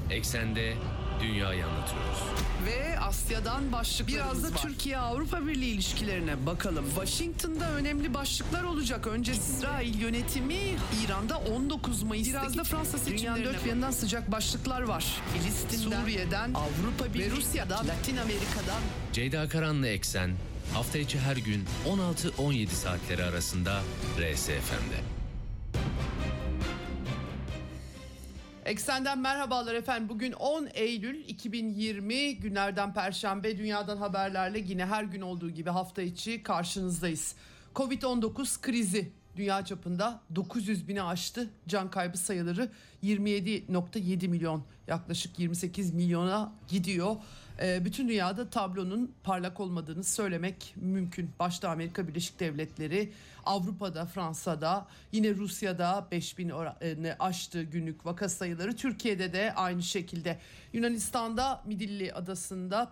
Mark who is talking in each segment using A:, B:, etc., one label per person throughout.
A: Eksende dünyayı anlatıyoruz.
B: Ve Asya'dan başlıklarımız
C: Biraz da
B: var.
C: Türkiye-Avrupa Birliği ilişkilerine bakalım.
B: Washington'da önemli başlıklar olacak. Önce İsrail yönetimi İran'da 19 Mayıs'taki
C: Biraz da Fransa
B: dünyanın
C: seçimlerine
B: dört bir yanından sıcak başlıklar var. Filistin'den,
C: Suriye'den,
B: Avrupa Birliği
C: ve Rusya'dan,
B: Latin Amerika'dan.
A: Ceyda Karan'la Eksen hafta içi her gün 16-17 saatleri arasında RSFM'de.
B: Eksenden merhabalar efendim. Bugün 10 Eylül 2020 günlerden Perşembe. Dünyadan haberlerle yine her gün olduğu gibi hafta içi karşınızdayız. Covid-19 krizi dünya çapında 900 bini aştı. Can kaybı sayıları 27.7 milyon, yaklaşık 28 milyona gidiyor. Bütün dünyada tablonun parlak olmadığını söylemek mümkün. Başta Amerika Birleşik Devletleri, Avrupa'da, Fransa'da, yine Rusya'da 5000'i aştı günlük vaka sayıları. Türkiye'de de aynı şekilde. Yunanistan'da Midilli Adası'nda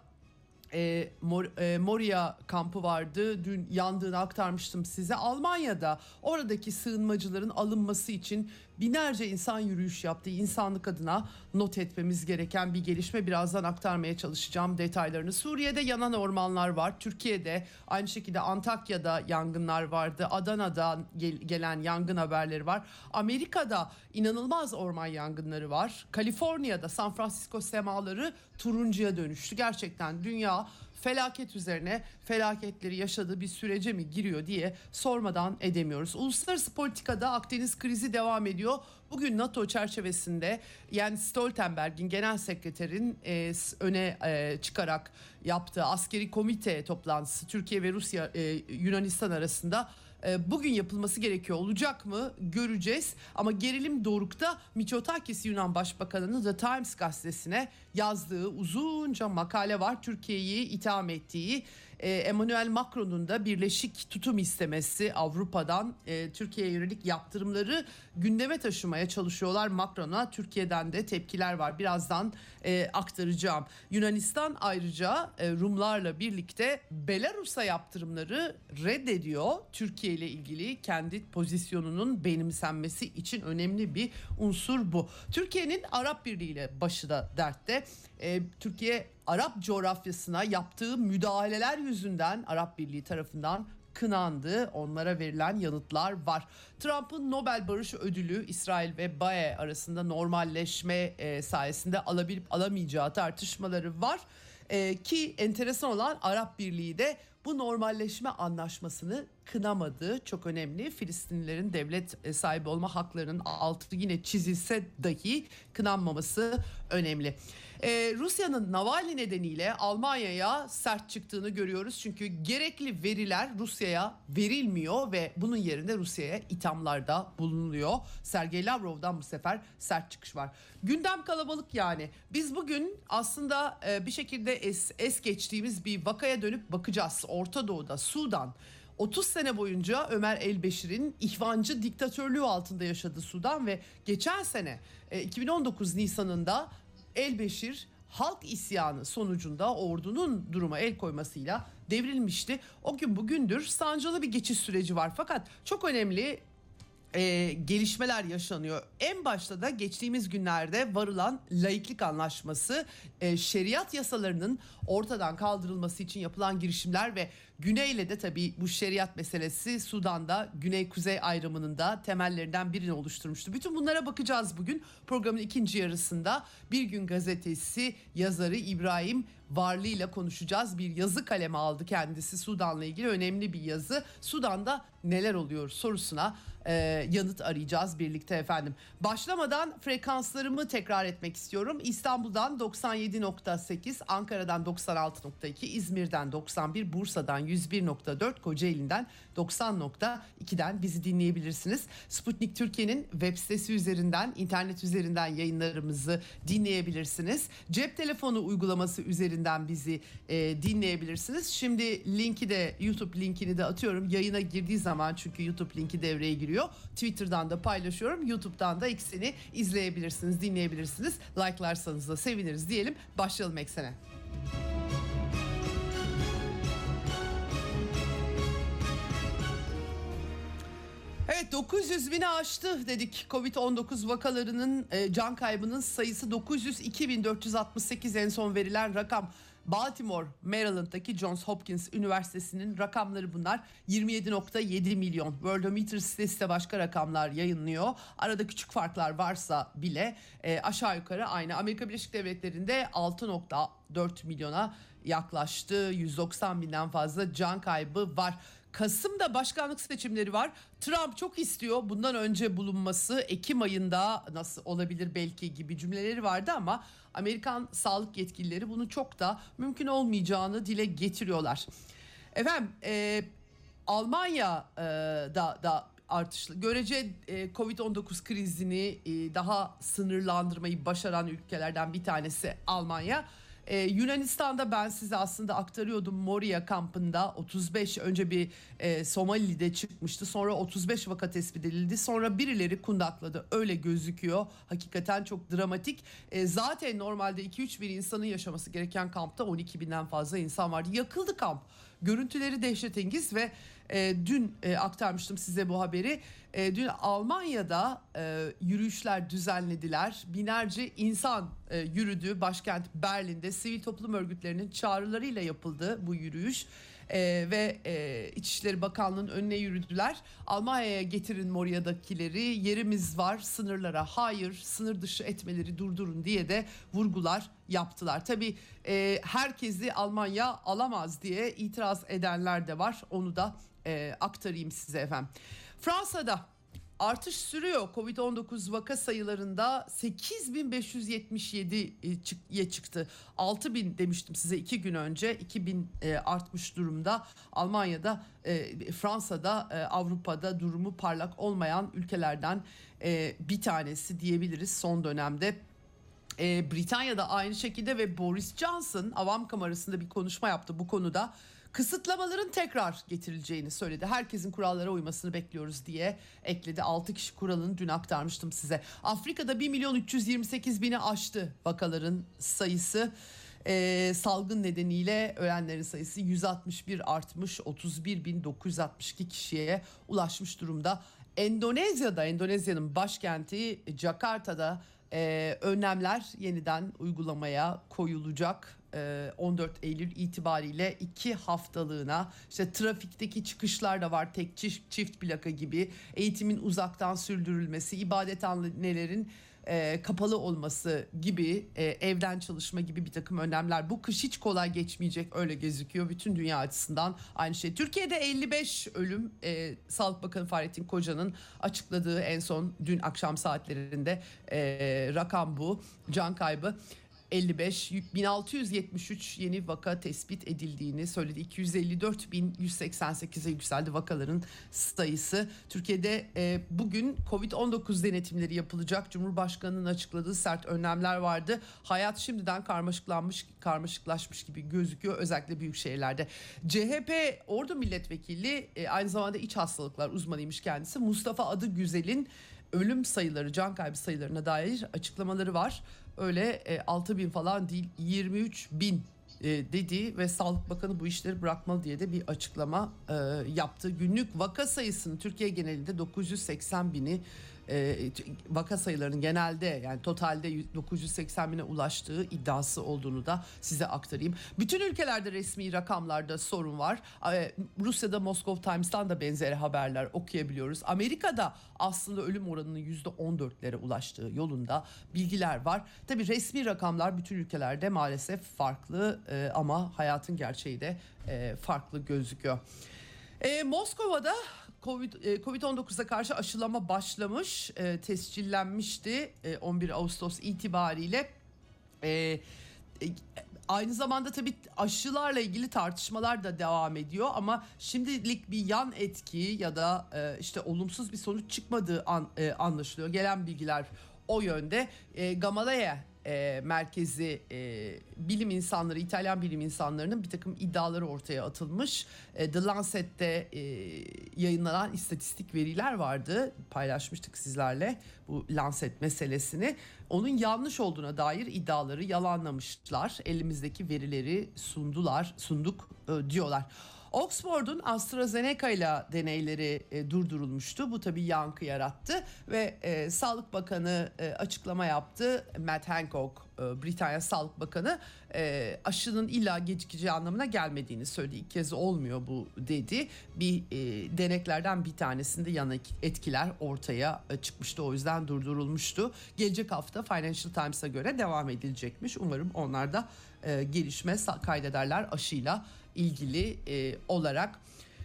B: Moria kampı vardı. Dün yandığını aktarmıştım size. Almanya'da oradaki sığınmacıların alınması için binlerce insan yürüyüş yaptı. İnsanlık adına not etmemiz gereken bir gelişme. Birazdan aktarmaya çalışacağım detaylarını. Suriye'de yanan ormanlar var. Türkiye'de aynı şekilde Antakya'da yangınlar vardı. Adana'dan gelen yangın haberleri var. Amerika'da inanılmaz orman yangınları var. Kaliforniya'da San Francisco semaları turuncuya dönüştü. Gerçekten dünya felaket üzerine felaketleri yaşadığı bir sürece mi giriyor diye sormadan edemiyoruz. Uluslararası politikada Akdeniz krizi devam ediyor. Bugün NATO çerçevesinde yani Stoltenberg'in genel sekreterin öne çıkarak yaptığı askeri komite toplantısı Türkiye ve Rusya Yunanistan arasında bugün yapılması gerekiyor. Olacak mı? Göreceğiz. Ama gerilim dorukta. Mitsotakis Yunan Başbakanı'nın The Times gazetesine yazdığı uzunca makale var. Türkiye'yi itham ettiği, Emmanuel Macron'un da birleşik tutum istemesi Avrupa'dan Türkiye'ye yönelik yaptırımları gündeme taşımaya çalışıyorlar Macron'a. Türkiye'den de tepkiler var. Birazdan aktaracağım. Yunanistan ayrıca Rumlarla birlikte Belarus'a yaptırımları reddediyor. Türkiye ile ilgili kendi pozisyonunun benimsenmesi için önemli bir unsur bu. Türkiye'nin Arap Birliği ile başı da dertte. Türkiye Arap coğrafyasına yaptığı müdahaleler yüzünden Arap Birliği tarafından kınandı. Onlara verilen yanıtlar var. Trump'ın Nobel Barış Ödülü İsrail ve BAE arasında normalleşme sayesinde alabilip alamayacağı tartışmaları var. Ki enteresan olan Arap Birliği de bu normalleşme anlaşmasını kınamadı. Çok önemli. Filistinlilerin devlet sahibi olma haklarının altı yine çizilse dahi kınanmaması önemli. Rusya'nın Navalny nedeniyle Almanya'ya sert çıktığını görüyoruz. Çünkü gerekli veriler Rusya'ya verilmiyor ve bunun yerine Rusya'ya ithamlarda bulunuluyor. Sergey Lavrov'dan bu sefer sert çıkış var. Gündem kalabalık yani. Biz bugün aslında bir şekilde es geçtiğimiz bir vakaya dönüp bakacağız. Orta Doğu'da Sudan. 30 sene boyunca Ömer el-Beşir'in ihvancı diktatörlüğü altında yaşadığı Sudan ve geçen sene 2019 Nisan'ında el-Beşir halk isyanı sonucunda ordunun duruma el koymasıyla devrilmişti. O gün bugündür sancılı bir geçiş süreci var fakat çok önemli gelişmeler yaşanıyor. En başta da geçtiğimiz günlerde varılan laiklik anlaşması, şeriat yasalarının ortadan kaldırılması için yapılan girişimler ve Güney'le de tabii bu şeriat meselesi Sudan'da Güney-Kuzey ayrımının da temellerinden birini oluşturmuştu. Bütün bunlara bakacağız bugün. Programın ikinci yarısında Bir Gün Gazetesi yazarı İbrahim Varlı ile konuşacağız. Bir yazı kaleme aldı kendisi Sudan'la ilgili önemli bir yazı. Sudan'da neler oluyor sorusuna yanıt arayacağız birlikte efendim. Başlamadan frekanslarımı tekrar etmek istiyorum. İstanbul'dan 97.8, Ankara'dan 96.2, İzmir'den 91, Bursa'dan 101.4, Kocaeli'nden 90.2'den bizi dinleyebilirsiniz. Sputnik Türkiye'nin web sitesi üzerinden, internet üzerinden yayınlarımızı dinleyebilirsiniz. Cep telefonu uygulaması üzerinden bizi dinleyebilirsiniz. Şimdi linki de, YouTube linkini de atıyorum. Yayına girdiği zaman çünkü YouTube linki devreye giriyor. Twitter'dan da paylaşıyorum. YouTube'dan da ikisini izleyebilirsiniz, dinleyebilirsiniz. Like'larsanız da seviniriz diyelim. Başlayalım Eksen'e. Evet, 900 bini aştı dedik. Covid-19 vakalarının can kaybının sayısı 902.468 en son verilen rakam. Baltimore, Maryland'daki Johns Hopkins Üniversitesi'nin rakamları bunlar. 27.7 milyon. Worldometer sitesi de başka rakamlar yayınlıyor. Arada küçük farklar varsa bile aşağı yukarı aynı. Amerika Birleşik Devletleri'nde 6.4 milyona yaklaştı. 190 binden fazla can kaybı var. Kasım'da başkanlık seçimleri var. Trump çok istiyor bundan önce bulunması, Ekim ayında nasıl olabilir belki gibi cümleleri vardı ama Amerikan sağlık yetkilileri bunu çok da mümkün olmayacağını dile getiriyorlar. Efendim Almanya'da artışlı görece Covid-19 krizini daha sınırlandırmayı başaran ülkelerden bir tanesi Almanya. Yunanistan'da ben size aslında aktarıyordum, Moria kampında 35 önce bir Somali'de çıkmıştı, sonra 35 vaka tespit edildi, sonra birileri kundakladı, öyle gözüküyor. Hakikaten çok dramatik. Zaten normalde 2-3 bin insanın yaşaması gereken kampta 12 binden fazla insan vardı, yakıldı kamp. Görüntüleri dehşetengiz ve dün aktarmıştım size bu haberi. Dün Almanya'da yürüyüşler düzenlediler. Binlerce insan yürüdü. Başkent Berlin'de sivil toplum örgütlerinin çağrılarıyla yapıldı bu yürüyüş. Ve İçişleri Bakanlığı'nın önüne yürüdüler. Almanya'ya getirin Moria'dakileri, yerimiz var, sınırlara hayır, sınır dışı etmeleri durdurun diye de vurgular yaptılar. Tabii herkesi Almanya alamaz diye itiraz edenler de var. Onu da aktarayım size efendim. Fransa'da artış sürüyor. Covid-19 vaka sayılarında 8.577'ye çıktı. 6.000 demiştim size 2 gün önce. 2.000 artmış durumda. Almanya'da, Fransa'da, Avrupa'da durumu parlak olmayan ülkelerden bir tanesi diyebiliriz son dönemde. Britanya'da aynı şekilde ve Boris Johnson Avam Kamerası'nda bir konuşma yaptı bu konuda. Kısıtlamaların tekrar getirileceğini söyledi. Herkesin kurallara uymasını bekliyoruz diye ekledi. 6 kişi kuralını dün aktarmıştım size. Afrika'da 1.328.000'i aştı vakaların sayısı. Salgın nedeniyle ölenlerin sayısı 161 artmış. 31.962 kişiye ulaşmış durumda. Endonezya'nın başkenti Jakarta'da önlemler yeniden uygulamaya koyulacak. 14 Eylül itibariyle 2 haftalığına işte trafikteki çıkışlar da var, tek çift plaka gibi, eğitimin uzaktan sürdürülmesi, ibadethanelerin kapalı olması gibi, evden çalışma gibi bir takım önlemler. Bu kış hiç kolay geçmeyecek, öyle gözüküyor bütün dünya açısından aynı şey. Türkiye'de 55 ölüm, Sağlık Bakanı Fahrettin Koca'nın açıkladığı en son dün akşam saatlerinde rakam bu, can kaybı. 55, 1673 yeni vaka tespit edildiğini söyledi. 254.188'e yükseldi vakaların sayısı. Türkiye'de bugün Covid-19 denetimleri yapılacak. Cumhurbaşkanı'nın açıkladığı sert önlemler vardı. Hayat şimdiden karmaşıklaşmış gibi gözüküyor, özellikle büyük şehirlerde. CHP Ordu Milletvekili, aynı zamanda iç hastalıklar uzmanıymış kendisi, Mustafa Adıgüzel'in ölüm sayıları, can kaybı sayılarına dair açıklamaları var. Öyle 6.000 falan değil, 23.000 dedi ve Sağlık Bakanı bu işleri bırakmalı diye de bir açıklama yaptı. Günlük vaka sayısının Türkiye genelinde 980.000'i, vaka sayılarının genelde, yani totalde 980.000'e ulaştığı iddiası olduğunu da size aktarayım. Bütün ülkelerde resmi rakamlarda sorun var. Rusya'da Moscow Times'tan da benzer haberler okuyabiliyoruz. Amerika'da aslında ölüm oranının %14'lere ulaştığı yolunda bilgiler var. Tabii resmi rakamlar bütün ülkelerde maalesef farklı, ama hayatın gerçeği de farklı gözüküyor. Moskova'da Covid-19'a karşı aşılama başlamış, tescillenmişti 11 Ağustos itibariyle. Aynı zamanda tabii aşılarla ilgili tartışmalar da devam ediyor ama şimdilik bir yan etki ya da işte olumsuz bir sonuç çıkmadığı anlaşılıyor. Gelen bilgiler o yönde. Gamaleya merkezi bilim insanları, İtalyan bilim insanlarının bir takım iddiaları ortaya atılmış. The Lancet'te yayınlanan istatistik veriler vardı. Paylaşmıştık sizlerle bu Lancet meselesini. Onun yanlış olduğuna dair iddiaları yalanlamışlar. Elimizdeki verileri sunduk diyorlar. Oxford'un AstraZeneca ile deneyleri durdurulmuştu. Bu tabii yankı yarattı ve Sağlık Bakanı açıklama yaptı. Matt Hancock, Britanya Sağlık Bakanı, aşının illa gecikeceği anlamına gelmediğini söyledi. İlk kez olmuyor bu dedi. Bir deneklerden bir tanesinde yan etkiler ortaya çıkmıştı. O yüzden durdurulmuştu. Gelecek hafta Financial Times'a göre devam edilecekmiş. Umarım onlar da gelişme kaydederler aşıyla ilgili olarak.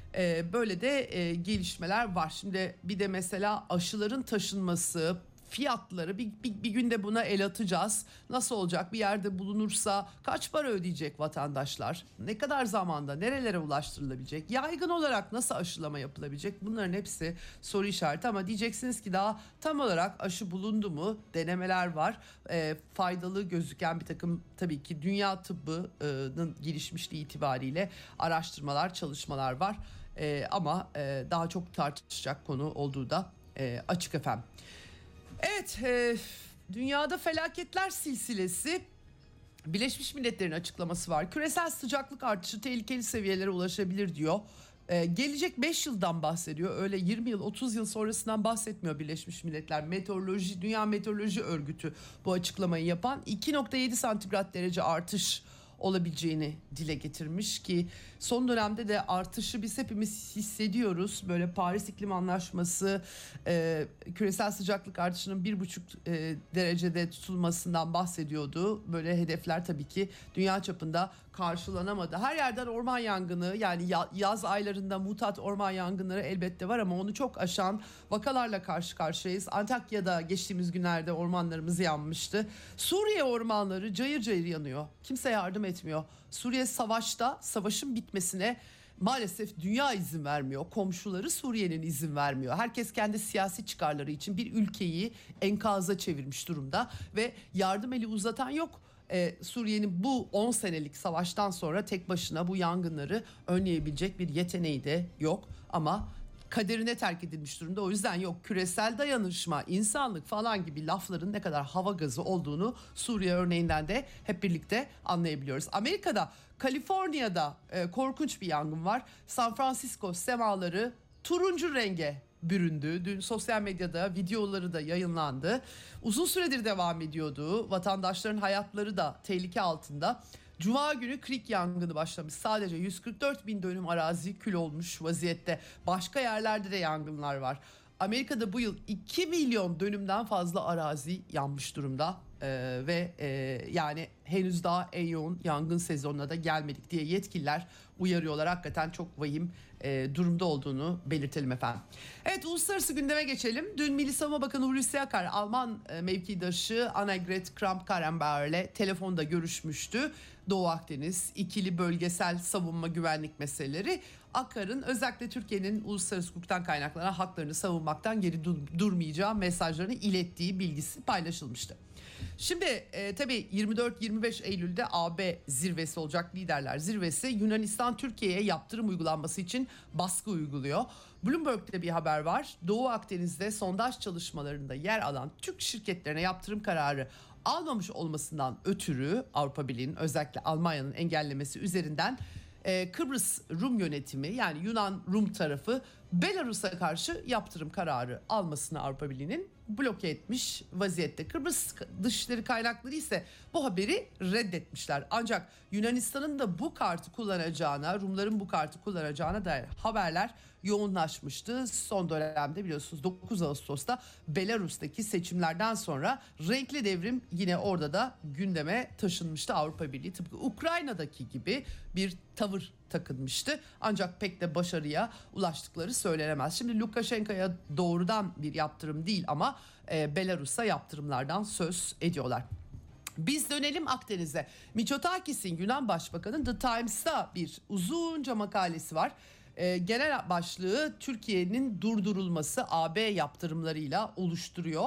B: Böyle de gelişmeler var. Şimdi bir de mesela aşıların taşınması, fiyatları bir günde buna el atacağız. Nasıl olacak? Bir yerde bulunursa kaç para ödeyecek vatandaşlar? Ne kadar zamanda nerelere ulaştırılabilecek? Yaygın olarak nasıl aşılama yapılabilecek? Bunların hepsi soru işareti ama diyeceksiniz ki daha tam olarak aşı bulundu mu? Denemeler var. Faydalı gözüken bir takım tabii ki dünya tıbbının gelişmişliği itibariyle araştırmalar, çalışmalar var. Ama daha çok tartışacak konu olduğu da açık efendim. Evet, dünyada felaketler silsilesi. Birleşmiş Milletler'in açıklaması var. Küresel sıcaklık artışı tehlikeli seviyelere ulaşabilir diyor. Gelecek 5 yıldan bahsediyor. Öyle 20 yıl 30 yıl sonrasından bahsetmiyor Birleşmiş Milletler. Dünya Meteoroloji Örgütü bu açıklamayı yapan 2,7 santigrat derece artış olabileceğini dile getirmiş ki son dönemde de artışı biz hepimiz hissediyoruz. Böyle Paris İklim Anlaşması küresel sıcaklık artışının 1,5 derecede tutulmasından bahsediyordu. Böyle hedefler tabii ki dünya çapında karşılanamadı. Her yerden orman yangını, yani yaz aylarında mutat orman yangınları elbette var ama onu çok aşan vakalarla karşı karşıyayız. Antakya'da geçtiğimiz günlerde ormanlarımız yanmıştı. Suriye ormanları cayır cayır yanıyor. Kimse yardım etmiyor. Suriye savaşta, savaşın bitmesine maalesef dünya izin vermiyor. Komşuları Suriye'nin izin vermiyor. Herkes kendi siyasi çıkarları için bir ülkeyi enkaza çevirmiş durumda ve yardım eli uzatan yok. Suriye'nin bu 10 senelik savaştan sonra tek başına bu yangınları önleyebilecek bir yeteneği de yok ama kaderine terk edilmiş durumda. O yüzden yok küresel dayanışma, insanlık falan gibi lafların ne kadar hava gazı olduğunu Suriye örneğinden de hep birlikte anlayabiliyoruz. Amerika'da, Kaliforniya'da korkunç bir yangın var. San Francisco semaları turuncu renge büründü. Dün sosyal medyada videoları da yayınlandı. Uzun süredir devam ediyordu. Vatandaşların hayatları da tehlike altında. Cuma günü Creek yangını başlamış. Sadece 144 bin dönüm arazi kül olmuş vaziyette. Başka yerlerde de yangınlar var. Amerika'da bu yıl 2 milyon dönümden fazla arazi yanmış durumda. Yani henüz daha en yoğun yangın sezonuna da gelmedik diye yetkililer uyarıyorlar. Hakikaten çok vahim durumda olduğunu belirtelim efendim. Evet, uluslararası gündeme geçelim. Dün Milli Savunma Bakanı Hulusi Akar Alman mevkidaşı Annegret Kramp-Karrenbauer'le telefonda görüşmüştü. Doğu Akdeniz ikili bölgesel savunma güvenlik meseleleri. Akar'ın özellikle Türkiye'nin uluslararası hukuktan kaynaklanan haklarını savunmaktan geri durmayacağı mesajlarını ilettiği bilgisi paylaşılmıştı. Şimdi tabii 24-25 Eylül'de AB zirvesi olacak, liderler zirvesi. Yunanistan Türkiye'ye yaptırım uygulanması için baskı uyguluyor. Bloomberg'de bir haber var. Doğu Akdeniz'de sondaj çalışmalarında yer alan Türk şirketlerine yaptırım kararı almamış olmasından ötürü Avrupa Birliği'nin özellikle Almanya'nın engellemesi üzerinden Kıbrıs Rum yönetimi, yani Yunan Rum tarafı Belarus'a karşı yaptırım kararı almasını Avrupa Birliği'nin bloke etmiş vaziyette. Kıbrıs Dışişleri kaynakları ise bu haberi reddetmişler. Ancak Yunanistan'ın da bu kartı kullanacağına, Rumların bu kartı kullanacağına dair haberler yoğunlaşmıştı. Son dönemde biliyorsunuz 9 Ağustos'ta Belarus'taki seçimlerden sonra renkli devrim yine orada da gündeme taşınmıştı. Avrupa Birliği tıpkı Ukrayna'daki gibi bir tavır takınmıştı. Ancak pek de başarıya ulaştıkları söylenemez. Şimdi Lukashenko'ya doğrudan bir yaptırım değil ama Belarus'a yaptırımlardan söz ediyorlar. Biz dönelim Akdeniz'e. Mitsotakis'in, Yunan Başbakanı, The Times'ta bir uzunca makalesi var. Genel başlığı Türkiye'nin durdurulması AB yaptırımlarıyla oluşturuyor.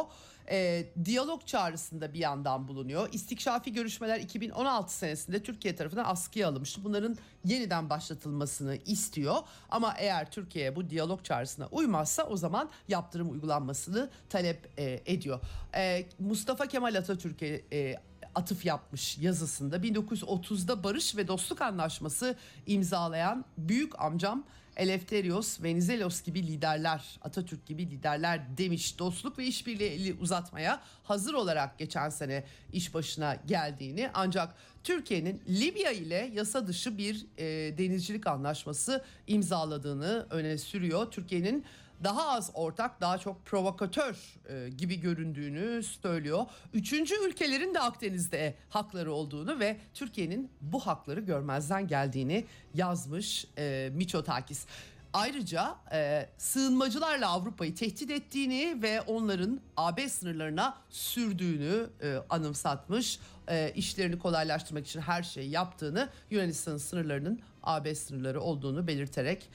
B: Diyalog çağrısında bir yandan bulunuyor. İstikşafi görüşmeler 2016 senesinde Türkiye tarafından askıya alınmıştı. Bunların yeniden başlatılmasını istiyor. Ama eğer Türkiye bu diyalog çağrısına uymazsa o zaman yaptırım uygulanmasını talep ediyor. Mustafa Kemal Atatürk'e atıf yapmış yazısında. 1930'da Barış ve Dostluk Anlaşması imzalayan büyük amcam Eleftherios Venizelos gibi liderler, Atatürk gibi liderler demiş. Dostluk ve işbirliği eli uzatmaya hazır olarak geçen sene iş başına geldiğini, ancak Türkiye'nin Libya ile yasa dışı bir denizcilik anlaşması imzaladığını öne sürüyor. Türkiye'nin daha az ortak, daha çok provokatör gibi göründüğünü söylüyor. Üçüncü ülkelerin de Akdeniz'de hakları olduğunu ve Türkiye'nin bu hakları görmezden geldiğini yazmış Mitsotakis. Ayrıca sığınmacılarla Avrupa'yı tehdit ettiğini ve onların AB sınırlarına sürdüğünü anımsatmış. İşlerini kolaylaştırmak için her şeyi yaptığını, Yunanistan'ın sınırlarının AB sınırları olduğunu belirterek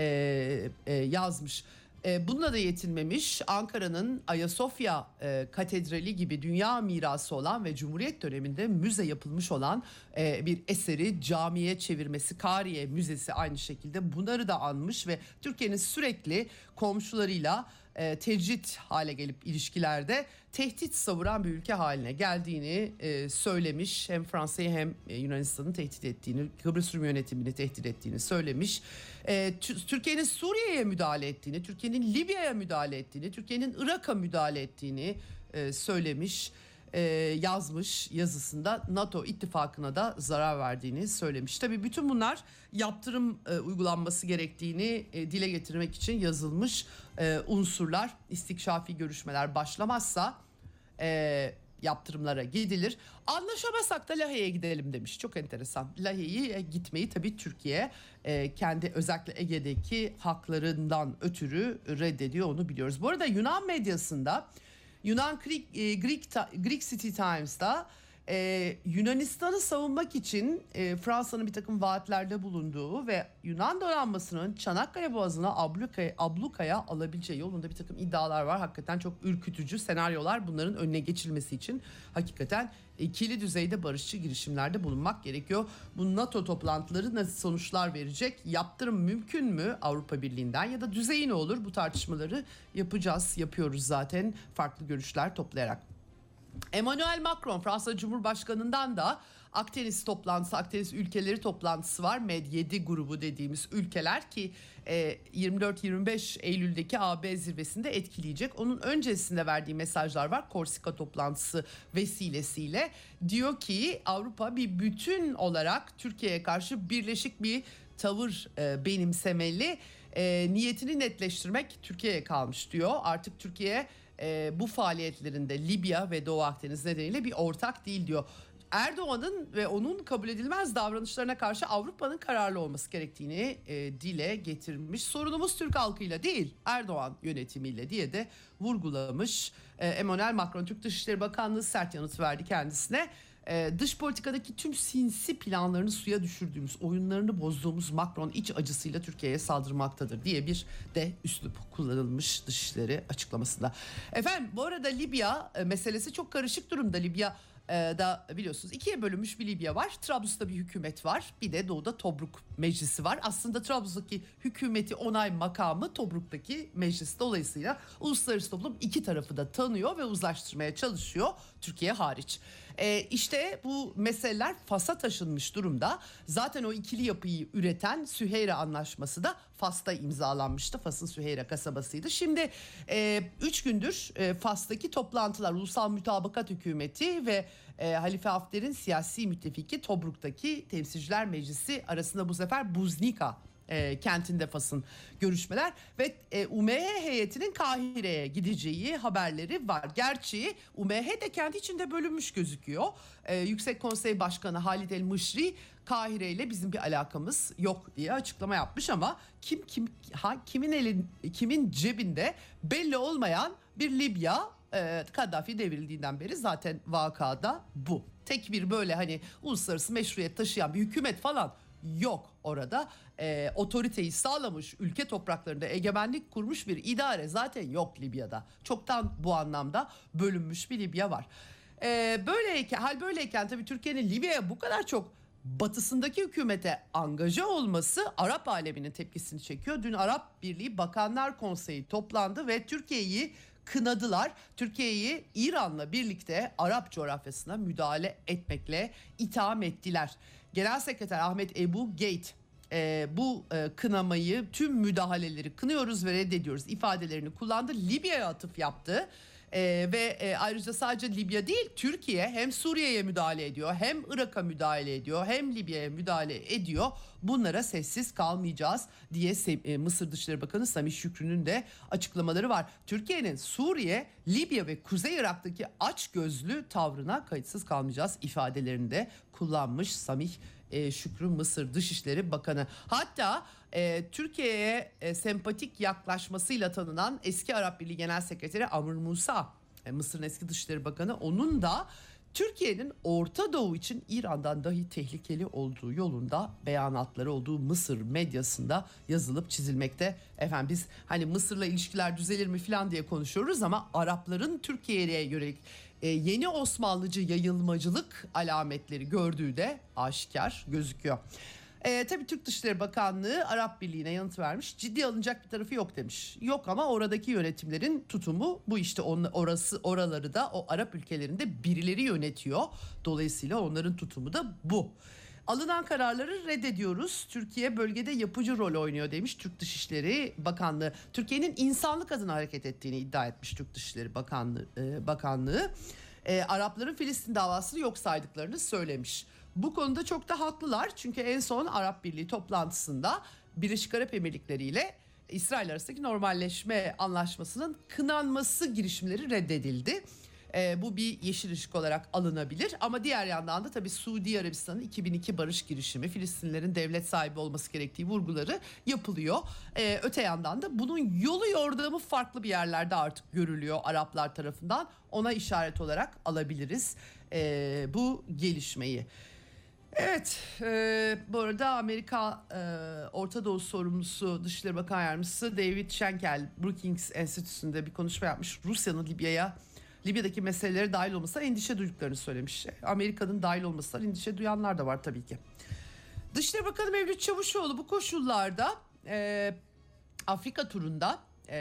B: yazmış. Bununla da yetinmemiş. Ankara'nın Ayasofya Katedrali gibi dünya mirası olan ve Cumhuriyet döneminde müze yapılmış olan bir eseri camiye çevirmesi, Kariye Müzesi aynı şekilde bunları da anmış ve Türkiye'nin sürekli komşularıyla tecrit hale gelip ilişkilerde tehdit savuran bir ülke haline geldiğini söylemiş. Hem Fransa'yı hem Yunanistan'ı tehdit ettiğini, Kıbrıs Rum yönetimini tehdit ettiğini söylemiş. Türkiye'nin Suriye'ye müdahale ettiğini, Türkiye'nin Libya'ya müdahale ettiğini, Türkiye'nin Irak'a müdahale ettiğini söylemiş. Yazmış yazısında, NATO ittifakına da zarar verdiğini söylemiş. Tabii bütün bunlar yaptırım uygulanması gerektiğini dile getirmek için yazılmış unsurlar. İstikşafi görüşmeler başlamazsa yaptırımlara gidilir. Anlaşamazsak da Lahey'e gidelim demiş. Çok enteresan. Lahey'e gitmeyi tabii Türkiye kendi özellikle Ege'deki haklarından ötürü reddediyor, onu biliyoruz. Bu arada Yunan medyasında, Yunan Greek City Times'da Yunanistan'ı savunmak için Fransa'nın bir takım vaatlerde bulunduğu ve Yunan donanmasının Çanakkale Boğazı'na ablukaya alabileceği yolunda bir takım iddialar var. Hakikaten çok ürkütücü senaryolar. Bunların önüne geçilmesi için hakikaten ikili düzeyde barışçı girişimlerde bulunmak gerekiyor. Bu NATO toplantıları nasıl sonuçlar verecek? Yaptırım mümkün mü Avrupa Birliği'nden ya da düzeyi ne olur? Bu tartışmaları yapıyoruz zaten farklı görüşler toplayarak. Emmanuel Macron, Fransa Cumhurbaşkanı'ndan da Akdeniz toplantısı, Akdeniz ülkeleri toplantısı var. Med-7 grubu dediğimiz ülkeler ki 24-25 Eylül'deki AB zirvesinde etkileyecek. Onun öncesinde verdiği mesajlar var. Korsika toplantısı vesilesiyle diyor ki Avrupa bir bütün olarak Türkiye'ye karşı birleşik bir tavır benimsemeli. Niyetini netleştirmek Türkiye'ye kalmış diyor. Artık Türkiye bu faaliyetlerinde Libya ve Doğu Akdeniz nedeniyle bir ortak değil diyor. Erdoğan'ın ve onun kabul edilmez davranışlarına karşı Avrupa'nın kararlı olması gerektiğini dile getirmiş. Sorunumuz Türk halkıyla değil, Erdoğan yönetimiyle diye de vurgulamış. Emmanuel Macron, Türk Dışişleri Bakanlığı sert yanıt verdi kendisine. Dış politikadaki tüm sinsi planlarını suya düşürdüğümüz, oyunlarını bozduğumuz Macron iç acısıyla Türkiye'ye saldırmaktadır diye bir de üslup kullanılmış Dışişleri açıklamasında. Efendim bu arada Libya meselesi çok karışık durumda. Libya da biliyorsunuz ikiye bölünmüş bir Libya var. Trablus'ta bir hükümet var. Bir de doğuda Tobruk Meclisi var. Aslında Trablus'taki hükümeti onay makamı Tobruk'taki meclis. Dolayısıyla uluslararası toplum iki tarafı da tanıyor ve uzlaştırmaya çalışıyor. Türkiye hariç. İşte bu meseleler Fas'a taşınmış durumda. Zaten o ikili yapıyı üreten Süheyra Anlaşması da Fas'ta imzalanmıştı. Fas'ın Süheyra kasabasıydı. Şimdi 3 gündür Fas'taki toplantılar, Ulusal Mütabakat Hükümeti ve Halife Hafter'in siyasi müttefiki Tobruk'taki Temsilciler Meclisi arasında bu sefer Buznika kentinde Fas'ın görüşmeler ve UMH heyetinin Kahire'ye gideceği haberleri var. Gerçi UMH de kendi içinde bölünmüş gözüküyor. Yüksek Konsey Başkanı Halid El Mışri Kahire ile bizim bir alakamız yok diye açıklama yapmış ama kimin cebinde belli olmayan bir Libya, Kaddafi devrildiğinden beri zaten vakada bu. Tek bir böyle hani uluslararası meşruiyet taşıyan bir hükümet falan yok orada. Otoriteyi sağlamış, ülke topraklarında egemenlik kurmuş bir idare zaten yok Libya'da. Çoktan bu anlamda bölünmüş bir Libya var. Hal böyleyken tabii Türkiye'nin Libya'ya bu kadar çok batısındaki hükümete angaja olması Arap aleminin tepkisini çekiyor. Dün Arap Birliği Bakanlar Konseyi toplandı ve Türkiye'yi kınadılar. Türkiye'yi İran'la birlikte Arap coğrafyasına müdahale etmekle itham ettiler. Genel Sekreter Ahmet Ebu Gate bu kınamayı, tüm müdahaleleri kınıyoruz ve reddediyoruz ifadelerini kullandı. Libya'ya atıf yaptı. Ve ayrıca sadece Libya değil, Türkiye hem Suriye'ye müdahale ediyor, hem Irak'a müdahale ediyor, hem Libya'ya müdahale ediyor. Bunlara sessiz kalmayacağız diye Mısır Dışişleri Bakanı Samih Şükrü'nün de açıklamaları var. Türkiye'nin Suriye, Libya ve Kuzey Irak'taki açgözlü tavrına kayıtsız kalmayacağız ifadelerini de kullanmış Samih Şükrü Mısır Dışişleri Bakanı. Hatta Türkiye'ye sempatik yaklaşmasıyla tanınan eski Arap Birliği Genel Sekreteri Amr Musa, Mısır'ın eski Dışişleri Bakanı, onun da Türkiye'nin Orta Doğu için İran'dan dahi tehlikeli olduğu yolunda beyanatları olduğu Mısır medyasında yazılıp çizilmekte. Efendim biz hani Mısır'la ilişkiler düzelir mi falan diye konuşuyoruz ama Arapların Türkiye'ye yönelik yeni Osmanlıcı yayılmacılık alametleri gördüğü de aşikar gözüküyor. Tabii Türk Dışişleri Bakanlığı Arap Birliği'ne yanıt vermiş. Ciddi alınacak bir tarafı yok demiş. Yok ama oradaki yönetimlerin tutumu bu, işte oraları da o Arap ülkelerinde birileri yönetiyor. Dolayısıyla onların tutumu da bu. Alınan kararları reddediyoruz. Türkiye bölgede yapıcı rol oynuyor demiş Türk Dışişleri Bakanlığı. Türkiye'nin insanlık adına hareket ettiğini iddia etmiş Türk Dışişleri Bakanlığı. Arapların Filistin davasını yok saydıklarını söylemiş. Bu konuda çok da haklılar çünkü en son Arap Birliği toplantısında Birleşik Arap Emirlikleri ile İsrail arasındaki normalleşme anlaşmasının kınanması girişimleri reddedildi. Bu bir yeşil ışık olarak alınabilir ama diğer yandan da tabii Suudi Arabistan'ın 2002 barış girişimi, Filistinlerin devlet sahibi olması gerektiği vurguları yapılıyor. Öte yandan da bunun yolu yordamı farklı bir yerlerde artık görülüyor Araplar tarafından. Ona işaret olarak alabiliriz bu gelişmeyi. Evet, bu arada Amerika Orta Doğu sorumlusu Dışişleri Bakan Yardımcısı David Schenkel Brookings Enstitüsü'nde bir konuşma yapmış. Rusya'nın Libya'daki meselelere dahil olmasına endişe duyduklarını söylemiş. Amerika'nın dahil olmasına endişe duyanlar da var tabii ki. Dışişleri Bakanı Mevlüt Çavuşoğlu bu koşullarda Afrika turunda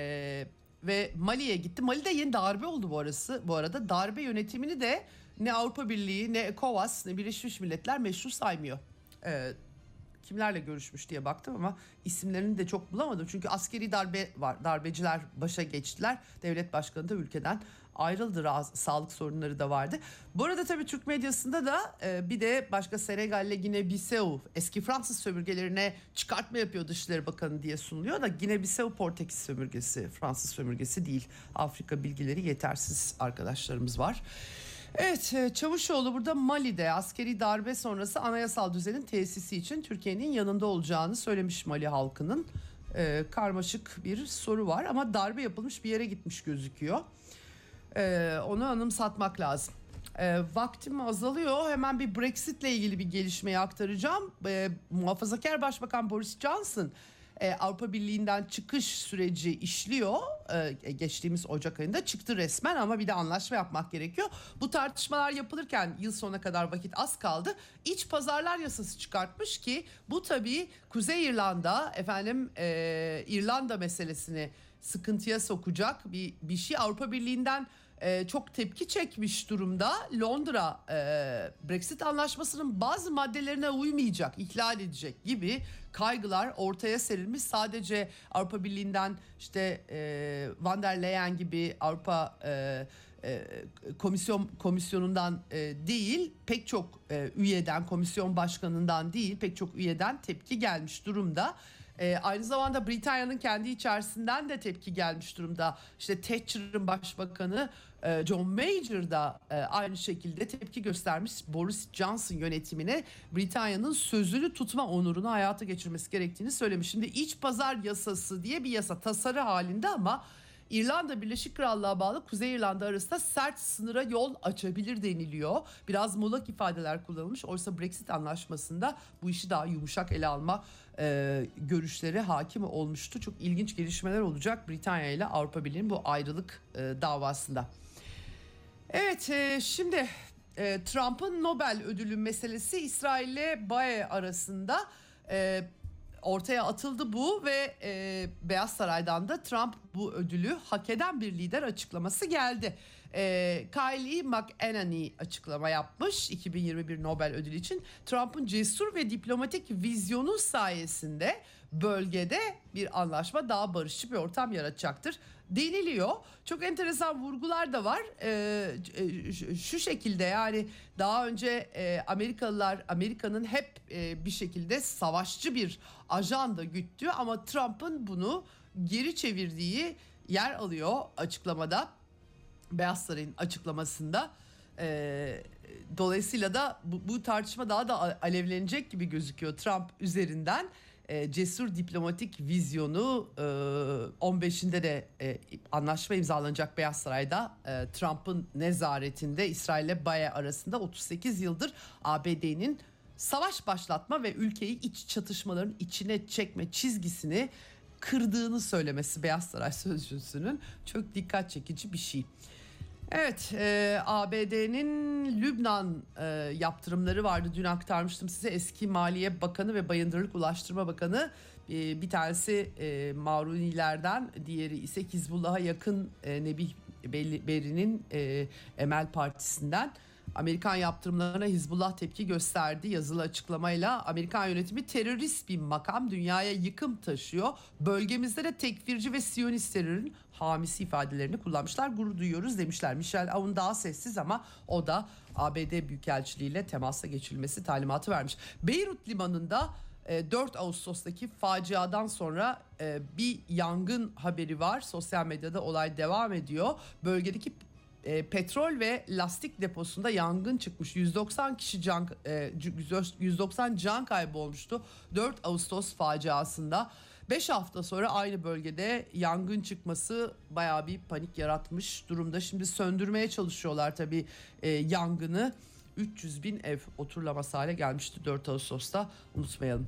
B: ve Mali'ye gitti. Mali'de yeni darbe oldu bu arada. Darbe yönetimini de ne Avrupa Birliği, ne ECOWAS, ne Birleşmiş Milletler meşru saymıyor. Kimlerle görüşmüş diye baktım ama isimlerini de çok bulamadım. Çünkü askeri darbe var. Darbeciler başa geçtiler. Devlet başkanı da ülkeden ayrıldı. Sağlık sorunları da vardı. Bu arada tabii Türk medyasında da bir de başka Senegal'le Gine-Bissau eski Fransız sömürgelerine çıkartma yapıyor Dışişleri Bakanı diye sunuluyor da Gine-Bissau Portekiz sömürgesi, Fransız sömürgesi değil. Afrika bilgileri yetersiz arkadaşlarımız var. Evet, Çavuşoğlu burada Mali'de askeri darbe sonrası anayasal düzenin tesisi için Türkiye'nin yanında olacağını söylemiş Mali halkının. Karmaşık bir soru var ama darbe yapılmış bir yere gitmiş gözüküyor. Onu anımsatmak lazım. Vaktim azalıyor. Hemen bir Brexit'le ilgili bir gelişmeyi aktaracağım. Muhafazakar Başbakan Boris Johnson Avrupa Birliği'nden çıkış süreci işliyor. Geçtiğimiz Ocak ayında çıktı resmen ama bir de anlaşma yapmak gerekiyor. Bu tartışmalar yapılırken yıl sonuna kadar vakit az kaldı. İç pazarlar yasası çıkartmış ki bu tabii Kuzey İrlanda, İrlanda meselesini sıkıntıya sokacak bir şey. Avrupa Birliği'nden çok tepki çekmiş durumda. Londra Brexit anlaşmasının bazı maddelerine uymayacak, ihlal edecek gibi kaygılar ortaya serilmiş. Sadece Avrupa Birliği'nden işte Van der Leyen gibi Avrupa komisyonundan değil, pek çok üyeden, komisyon başkanından değil, pek çok üyeden tepki gelmiş durumda. Aynı zamanda Britanya'nın kendi içerisinden de tepki gelmiş durumda. İşte Thatcher'ın başbakanı John Major da aynı şekilde tepki göstermiş. Boris Johnson yönetimine Britanya'nın sözünü tutma onurunu hayata geçirmesi gerektiğini söylemiş. Şimdi iç pazar yasası diye bir yasa tasarı halinde ama İrlanda Birleşik Krallığa bağlı Kuzey İrlanda arasında sert sınıra yol açabilir deniliyor. Biraz muğlak ifadeler kullanılmış. Oysa Brexit anlaşmasında bu işi daha yumuşak ele alma görüşleri hakim olmuştu. Çok ilginç gelişmeler olacak Britanya ile Avrupa Birliği'nin bu ayrılık davasında. Evet, şimdi Trump'ın Nobel ödülü meselesi İsrail ile BAE arasında ortaya atıldı bu ve Beyaz Saray'dan da Trump bu ödülü hak eden bir lider açıklaması geldi. Kylie McEnany açıklama yapmış 2021 Nobel ödülü için. Trump'ın cesur ve diplomatik vizyonu sayesinde bölgede bir anlaşma, daha barışçı bir ortam yaratacaktır deniliyor. Çok enteresan vurgular da var. Şu şekilde, yani daha önce Amerikalılar, Amerika'nın hep bir şekilde savaşçı bir ajanda güttüğü ama Trump'ın bunu geri çevirdiği yer alıyor açıklamada. Beyaz Saray'ın açıklamasında. Dolayısıyla da bu tartışma daha da alevlenecek gibi gözüküyor Trump üzerinden. Cesur diplomatik vizyonu 15'inde de anlaşma imzalanacak Beyaz Saray'da. Trump'ın nezaretinde İsrail ile BAE arasında 38 yıldır ABD'nin savaş başlatma ve ülkeyi iç çatışmaların içine çekme çizgisini kırdığını söylemesi Beyaz Saray Sözcüsü'nün çok dikkat çekici bir şey. Evet, ABD'nin Lübnan yaptırımları vardı. Dün aktarmıştım size. Eski Maliye Bakanı ve Bayındırlık Ulaştırma Bakanı, bir tanesi Marunilerden, diğeri ise Hizbullah'a yakın Nebih Berri'nin Emel Partisi'nden. Amerikan yaptırımlarına Hizbullah tepki gösterdi. Yazılı açıklamayla Amerikan yönetimi terörist bir makam, dünyaya yıkım taşıyor. Bölgemizde de tekfirci ve Siyonist terörün hamisi ifadelerini kullanmışlar. Gurur duyuyoruz demişler. Michel Aoun daha sessiz ama o da ABD Büyükelçiliği ile temasa geçilmesi talimatı vermiş. Beyrut Limanı'nda 4 Ağustos'taki faciadan sonra bir yangın haberi var. Sosyal medyada olay devam ediyor. Bölgedeki petrol ve lastik deposunda yangın çıkmış. 190 can kaybı olmuştu 4 Ağustos faciasında. 5 hafta sonra aynı bölgede yangın çıkması bayağı bir panik yaratmış durumda. Şimdi söndürmeye çalışıyorlar tabii yangını. 300 bin ev oturulamaz hale gelmişti 4 Ağustos'ta, unutmayalım.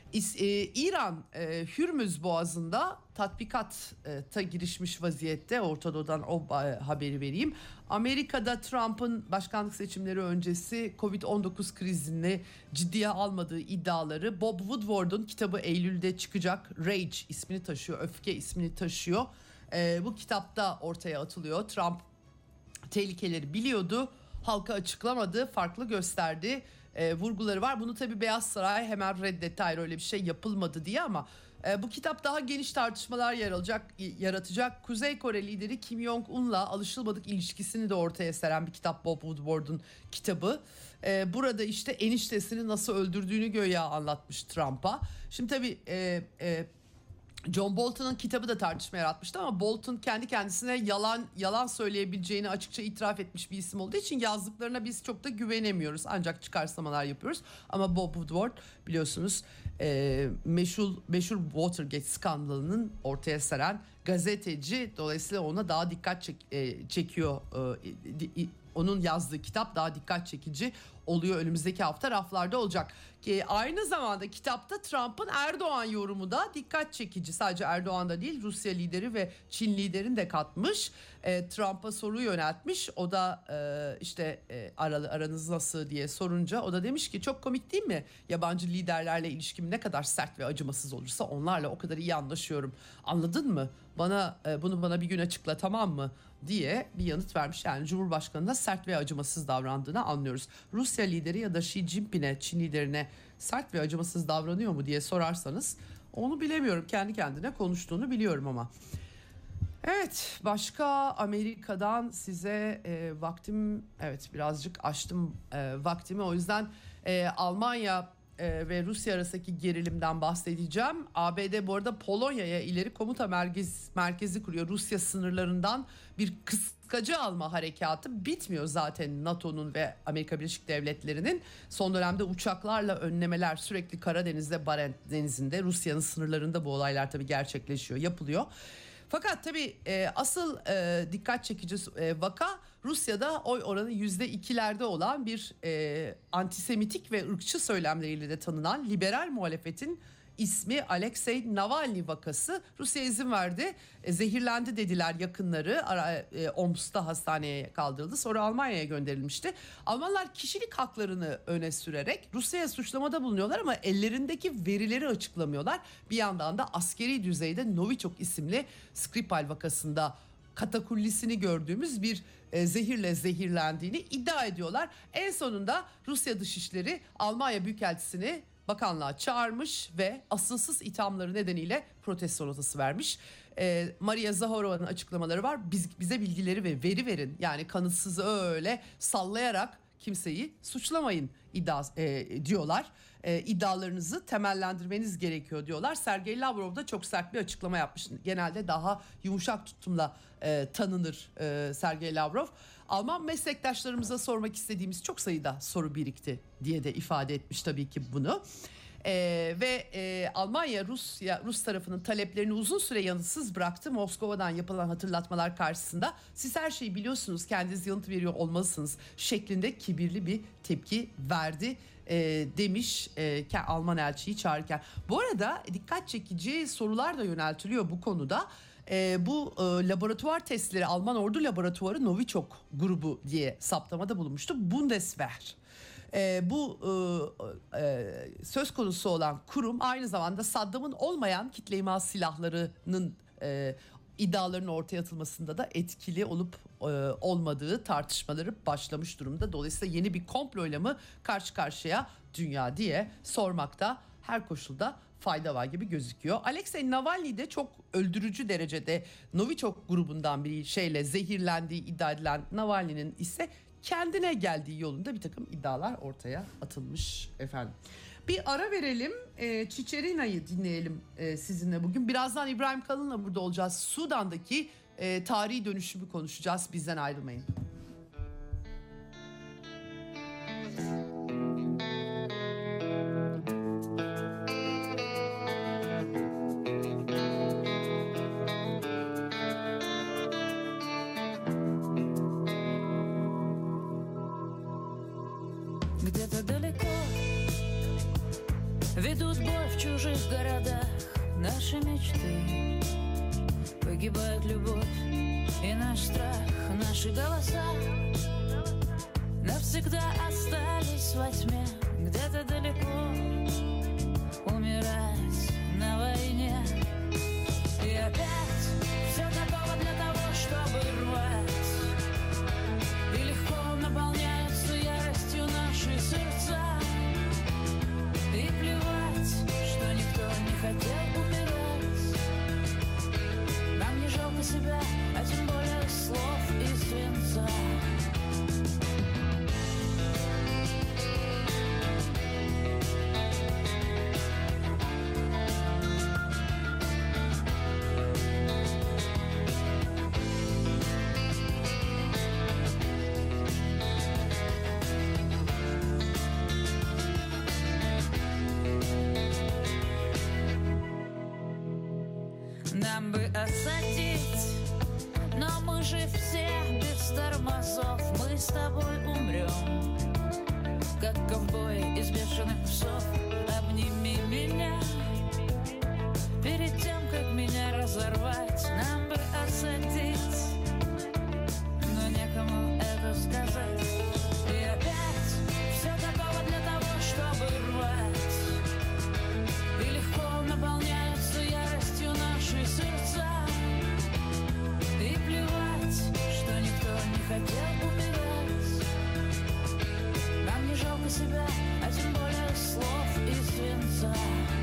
B: İran Hürmüz Boğazı'nda tatbikata girişmiş vaziyette. Orta Doğu'dan o haberi vereyim. Amerika'da Trump'ın başkanlık seçimleri öncesi Covid-19 krizini ciddiye almadığı iddiaları, Bob Woodward'un kitabı Eylül'de çıkacak, Rage ismini taşıyor, öfke ismini taşıyor. Bu kitapta ortaya atılıyor. Trump tehlikeleri biliyordu, halka açıklamadı, farklı gösterdi vurguları var. Bunu tabii Beyaz Saray hemen reddetti, hayır öyle bir şey yapılmadı diye, ama bu kitap daha geniş tartışmalar yaratacak. Kuzey Kore lideri Kim Jong-un'la alışılmadık ilişkisini de ortaya seren bir kitap Bob Woodward'un kitabı. Burada işte eniştesini nasıl öldürdüğünü göya anlatmış Trump'a. Şimdi tabii John Bolton'un kitabı da tartışma yaratmıştı ama Bolton kendi kendisine yalan söyleyebileceğini açıkça itiraf etmiş bir isim olduğu için yazdıklarına biz çok da güvenemiyoruz. Ancak çıkarsamalar yapıyoruz. Ama Bob Woodward biliyorsunuz meşhur Watergate skandalının ortaya seren gazeteci. Dolayısıyla ona daha dikkat çekiyor. Onun yazdığı kitap daha dikkat çekici oluyor, önümüzdeki hafta raflarda olacak. Ki aynı zamanda kitapta Trump'ın Erdoğan yorumu da dikkat çekici. Sadece Erdoğan'da değil, Rusya lideri ve Çin liderini de katmış. Trump'a soru yöneltmiş. O da aranız nasıl diye sorunca o da demiş ki çok komik değil mi? Yabancı liderlerle ilişkim ne kadar sert ve acımasız olursa onlarla o kadar iyi anlaşıyorum. Anladın mı? Bunu bana bir gün açıkla, tamam mı? Diye bir yanıt vermiş. Yani Cumhurbaşkanı'na sert ve acımasız davrandığını anlıyoruz. Rusya lideri ya da Xi Jinping'e, Çin liderine sert ve acımasız davranıyor mu diye sorarsanız onu bilemiyorum. Kendi kendine konuştuğunu biliyorum ama. Evet, başka Amerika'dan size vaktim, evet birazcık aştım vaktimi, o yüzden Almanya ve Rusya arasındaki gerilimden bahsedeceğim. ABD bu arada Polonya'ya ileri komuta merkezi kuruyor. Rusya sınırlarından bir kıskacı alma harekatı bitmiyor zaten NATO'nun ve Amerika Birleşik Devletleri'nin. Son dönemde uçaklarla önlemeler sürekli Karadeniz'de, Barents Denizi'nde, Rusya'nın sınırlarında bu olaylar tabii gerçekleşiyor, yapılıyor. Fakat tabii asıl dikkat çekici vaka Rusya'da oy oranı %2'lerde olan bir antisemitik ve ırkçı söylemleriyle de tanınan liberal muhalefetin ismi Alexei Navalny vakası. Rusya izin verdi. Zehirlendi dediler yakınları. Omsk'ta hastaneye kaldırıldı. Sonra Almanya'ya gönderilmişti. Almanlar kişilik haklarını öne sürerek Rusya'ya suçlamada bulunuyorlar ama ellerindeki verileri açıklamıyorlar. Bir yandan da askeri düzeyde Novichok isimli Skripal vakasında katakullisini gördüğümüz bir zehirle zehirlendiğini iddia ediyorlar. En sonunda Rusya Dışişleri Almanya Büyükelçisini bakanlığa çağırmış ve asılsız ithamları nedeniyle protesto notası vermiş. Maria Zaharova'nın açıklamaları var. Bize bilgileri ve veri verin. Yani kanıtsız öyle sallayarak kimseyi suçlamayın diyorlar. İddialarınızı temellendirmeniz gerekiyor diyorlar. Sergey Lavrov da çok sert bir açıklama yapmış. Genelde daha yumuşak tutumla tanınır Sergey Lavrov. Alman meslektaşlarımıza sormak istediğimiz çok sayıda soru birikti diye de ifade etmiş tabii ki bunu. Almanya Rus tarafının taleplerini uzun süre yanıtsız bıraktı. Moskova'dan yapılan hatırlatmalar karşısında siz her şeyi biliyorsunuz, kendiniz yanıt veriyor olmalısınız şeklinde kibirli bir tepki verdi demiş Alman elçiyi çağırırken. Bu arada dikkat çekici sorular da yöneltiliyor bu konuda. Bu laboratuvar testleri Alman ordu laboratuvarı Novichok grubu diye saptamada bulunmuştu. Bundeswehr. Bu söz konusu olan kurum aynı zamanda Saddam'ın olmayan kitle imha silahlarının iddialarının ortaya atılmasında da etkili olup olmadığı tartışmaları başlamış durumda. Dolayısıyla yeni bir komployla mı karşı karşıya dünya diye sormakta her koşulda fayda var gibi gözüküyor. Alexei Navalny de çok öldürücü derecede Novichok grubundan bir şeyle zehirlendiği iddia edilen Navalny'nin ise kendine geldiği yolunda bir takım iddialar ortaya atılmış efendim. Bir ara verelim. Çiçerina'yı dinleyelim sizinle bugün. Birazdan İbrahim Kalın'la burada olacağız. Sudan'daki tarihi dönüşümü konuşacağız. Bizden ayrılmayın.
D: Где-то далеко ведут бой в чужих городах наши мечты. Погибает любовь и наш страх, наши голоса навсегда остались во тьме. Где-то далеко умирать на войне. И опять все готово для того, чтобы рвать. И легко наполняются яростью наши сердца. И плевать, что никто не хотел умирать. Нам не жалко себя, а тем более слов и свинца. Нам бы осадить, но мы же все без тормозов. Мы с тобой умрем, как ковбой из бешеных псов. Обними меня перед тем, как меня разорвать. Нам бы осадить, но некому это сказать. И опять все готово для того, чтобы рвать. И легко наполняются яростью наши сердца. И плевать, что никто не хотел умирать. Нам не жалко себя, а тем более слов и свинца.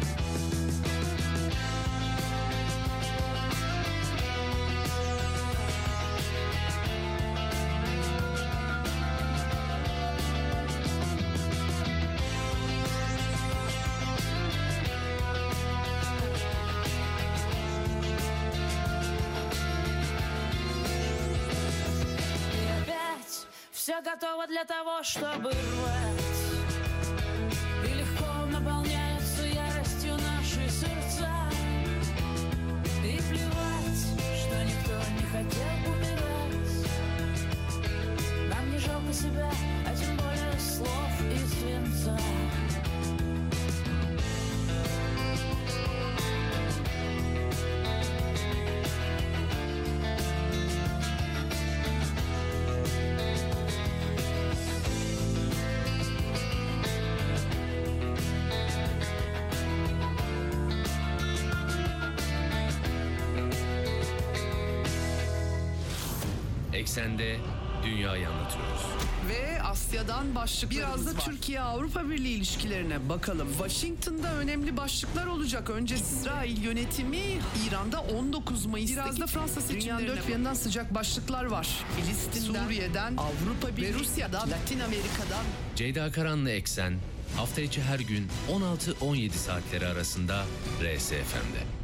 D: Все готово для того, чтобы рвать. И легко наполняются яростью наши сердца. И плевать, что никто не хотел умирать. Нам не жалко себя, а тем более слов и свинца.
A: Eksende dünyayı anlatıyoruz.
C: Ve Asya'dan başlıklarımız
B: Biraz da
C: var. Türkiye-Avrupa Birliği ilişkilerine bakalım. Washington'da önemli başlıklar olacak. Önce İsrail yönetimi, İran'da 19 Mayıs'taki biraz da Fransa seçimlerine. Dünyanın dört bir yanından sıcak başlıklar var. Filistin'den, Suriye'den, Avrupa Birliği ve Rusya'dan, Latin Amerika'dan.
A: Ceyda Karan'la Eksen hafta içi her gün 16-17 saatleri arasında RSFM'de.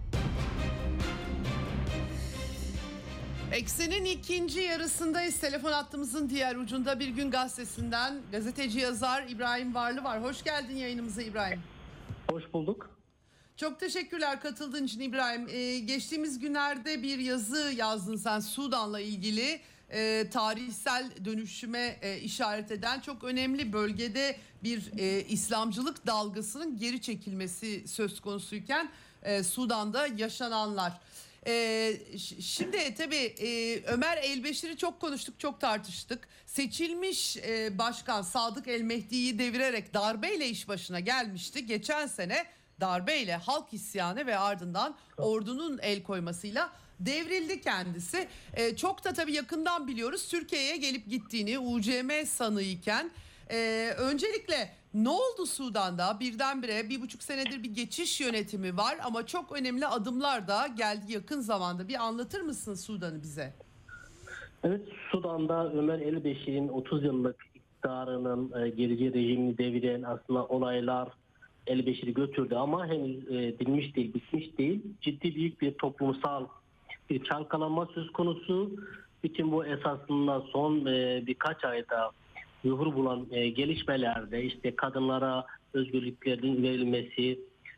B: Eksen'in ikinci yarısındayız. Telefon hattımızın diğer ucunda Bir Gün Gazetesi'nden gazeteci yazar İbrahim Varlı var. Hoş geldin yayınımıza İbrahim.
E: Hoş bulduk.
B: Çok teşekkürler katıldığın için İbrahim. Geçtiğimiz günlerde bir yazı yazdın sen Sudan'la ilgili. Tarihsel dönüşüme işaret eden çok önemli bölgede bir İslamcılık dalgasının geri çekilmesi söz konusuyken Sudan'da yaşananlar. Şimdi tabii Ömer El-Beşir'i çok konuştuk, çok tartıştık. Seçilmiş başkan Sadık El-Mehdi'yi devirerek darbeyle iş başına gelmişti. Geçen sene darbeyle halk isyanı ve ardından ordunun el koymasıyla devrildi kendisi. Çok da tabii yakından biliyoruz Türkiye'ye gelip gittiğini UCM sanığıyken. Öncelikle ne oldu Sudan'da? Birdenbire 1,5 senedir bir geçiş yönetimi var ama çok önemli adımlar da geldi yakın zamanda. Bir anlatır mısın Sudan'ı bize?
E: Evet, Sudan'da Ömer El-Beşir'in 30 yıllık iktidarının gerici rejimini deviren aslında olaylar El-Beşir'i götürdü ama henüz dinmiş değil, bitmiş değil. Ciddi büyük bir toplumsal bir çalkalanma söz konusu. Bütün bu esasında son birkaç ayda zuhur bulan gelişmelerde işte kadınlara özgürlüklerin verilmesi,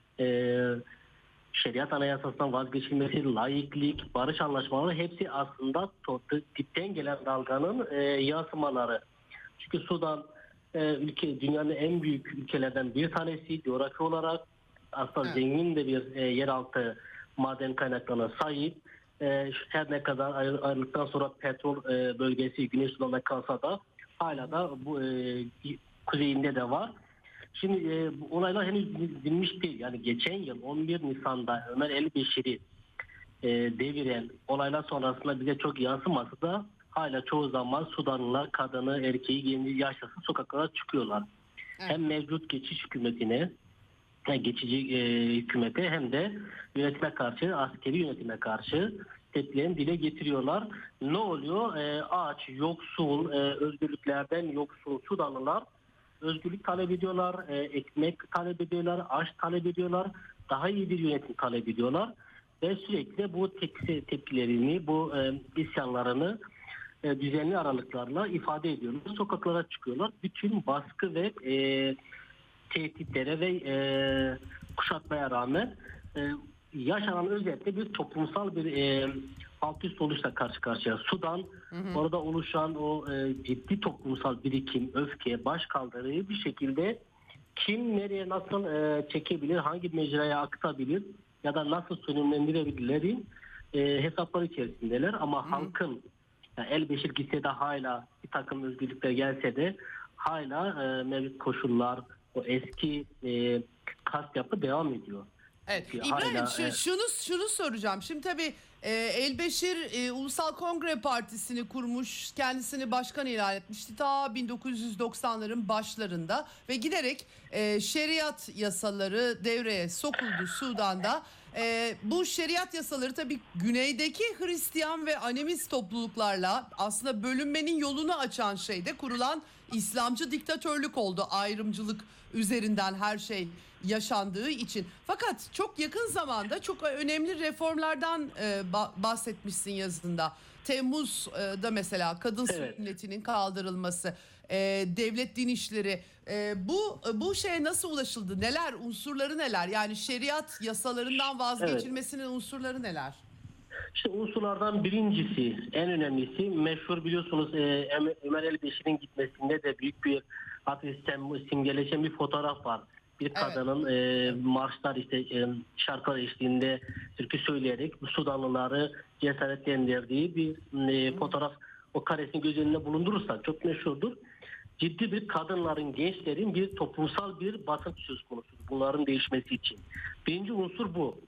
E: şeriat anayasasından vazgeçilmesi, laiklik, barış anlaşmaları hepsi aslında dipten gelen dalganın yansımaları. Çünkü Sudan ülke dünyanın en büyük ülkelerden bir tanesi, coğrafi olarak aslında zengin de bir yeraltı maden kaynaklarına sahip. Her ne kadar ayrılıktan sonra petrol bölgesi Güney Sudan'da kalsa da hala da bu kuzeyinde de var. Şimdi bu olaylar henüz dinmiş değil. Yani geçen yıl 11 Nisan'da Ömer El-Beşir'i deviren olaylar sonrasında bize çok yansıması da hala çoğu zaman Sudanlılar kadını, erkeği, genci, yaşlısı sokaklara çıkıyorlar. Evet. Hem mevcut geçiş hükümetine, geçici hükümete hem de yönetime karşı, askeri yönetime karşı tepkilerini dile getiriyorlar. Ne oluyor? Aç, yoksul, özgürlüklerden yoksul Sudanlılar özgürlük talep ediyorlar, ekmek talep ediyorlar, aş talep ediyorlar, daha iyi bir yönetim talep ediyorlar ve sürekli bu tepkilerini, bu isyanlarını düzenli aralıklarla ifade ediyorlar. Sokaklara çıkıyorlar. Bütün baskı ve tehditlere ve kuşatmaya rağmen yaşanan özellikle bir toplumsal bir alt üst oluşla karşı karşıya. Sudan, orada oluşan o ciddi toplumsal birikim, öfke, başkaldırıyı bir şekilde kim nereye nasıl çekebilir, hangi mecraya aktarabilir ya da nasıl sönümlendirebilirlerin hesapları içerisindeler. Ama halkın yani El-Beşir gitse de hala bir takım özgürlükler gelse de hala mevcut koşullar, o eski kast yapı devam ediyor.
B: Evet. İbrahim şunu soracağım. Şimdi tabii El-Beşir Ulusal Kongre Partisi'ni kurmuş, kendisini başkan ilan etmişti ta 1990'ların başlarında ve giderek şeriat yasaları devreye sokuldu Sudan'da. Bu şeriat yasaları tabii güneydeki Hristiyan ve Animist topluluklarla aslında bölünmenin yolunu açan şeyde kurulan İslamcı diktatörlük oldu. Ayrımcılık üzerinden her şey yaşandığı için. Fakat çok yakın zamanda çok önemli reformlardan bahsetmişsin yazında. Temmuz'da mesela kadın sünnetinin kaldırılması, devlet din işleri. Bu şeye nasıl ulaşıldı? Neler, unsurları neler? Yani şeriat yasalarından vazgeçilmesinin unsurları neler?
E: İşte unsurlardan birincisi, en önemlisi meşhur biliyorsunuz Ömer El-Beşir'in gitmesinde de büyük bir simgeleşen bir fotoğraf var. Bir kadının marşlar işte şarkılar eşliğinde türkü söyleyerek Sudanlıları cesaretlendirdiği bir fotoğraf, o karesini göz önünde bulundurursak çok meşhurdur. Ciddi bir kadınların, gençlerin bir toplumsal bir basınç söz konusu bunların değişmesi için. Birinci unsur bu.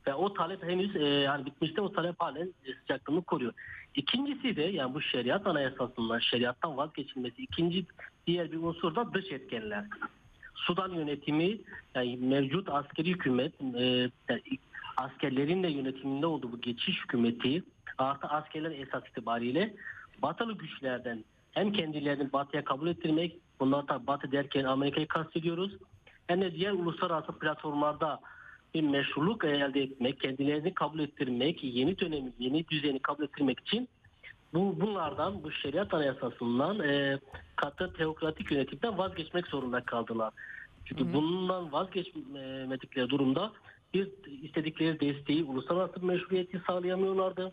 E: Ve o talep henüz yani bitmişte, o talep halen sıcaklığını koruyor. İkincisi de yani bu şeriat anayasasından, şeriattan vazgeçilmesi. İkinci diğer bir unsur da dış etkenler. Sudan yönetimi, yani mevcut askeri hükümet, yani askerlerin de yönetiminde olduğu bu geçiş hükümeti artı askerlerin esas itibariyle batılı güçlerden hem kendilerini batıya kabul ettirmek, bunlar tabi batı derken Amerika'yı kastediyoruz, hem de diğer uluslararası platformlarda bir meşruluk elde etmek, kendilerini kabul ettirmek, yeni dönemi, yeni düzeni kabul ettirmek için bunlardan, bu şeriat anayasasından katı teokratik yönetimden vazgeçmek zorunda kaldılar. Çünkü bundan vazgeçmedikleri durumda bir istedikleri desteği, uluslararası meşruiyeti sağlayamıyorlardı.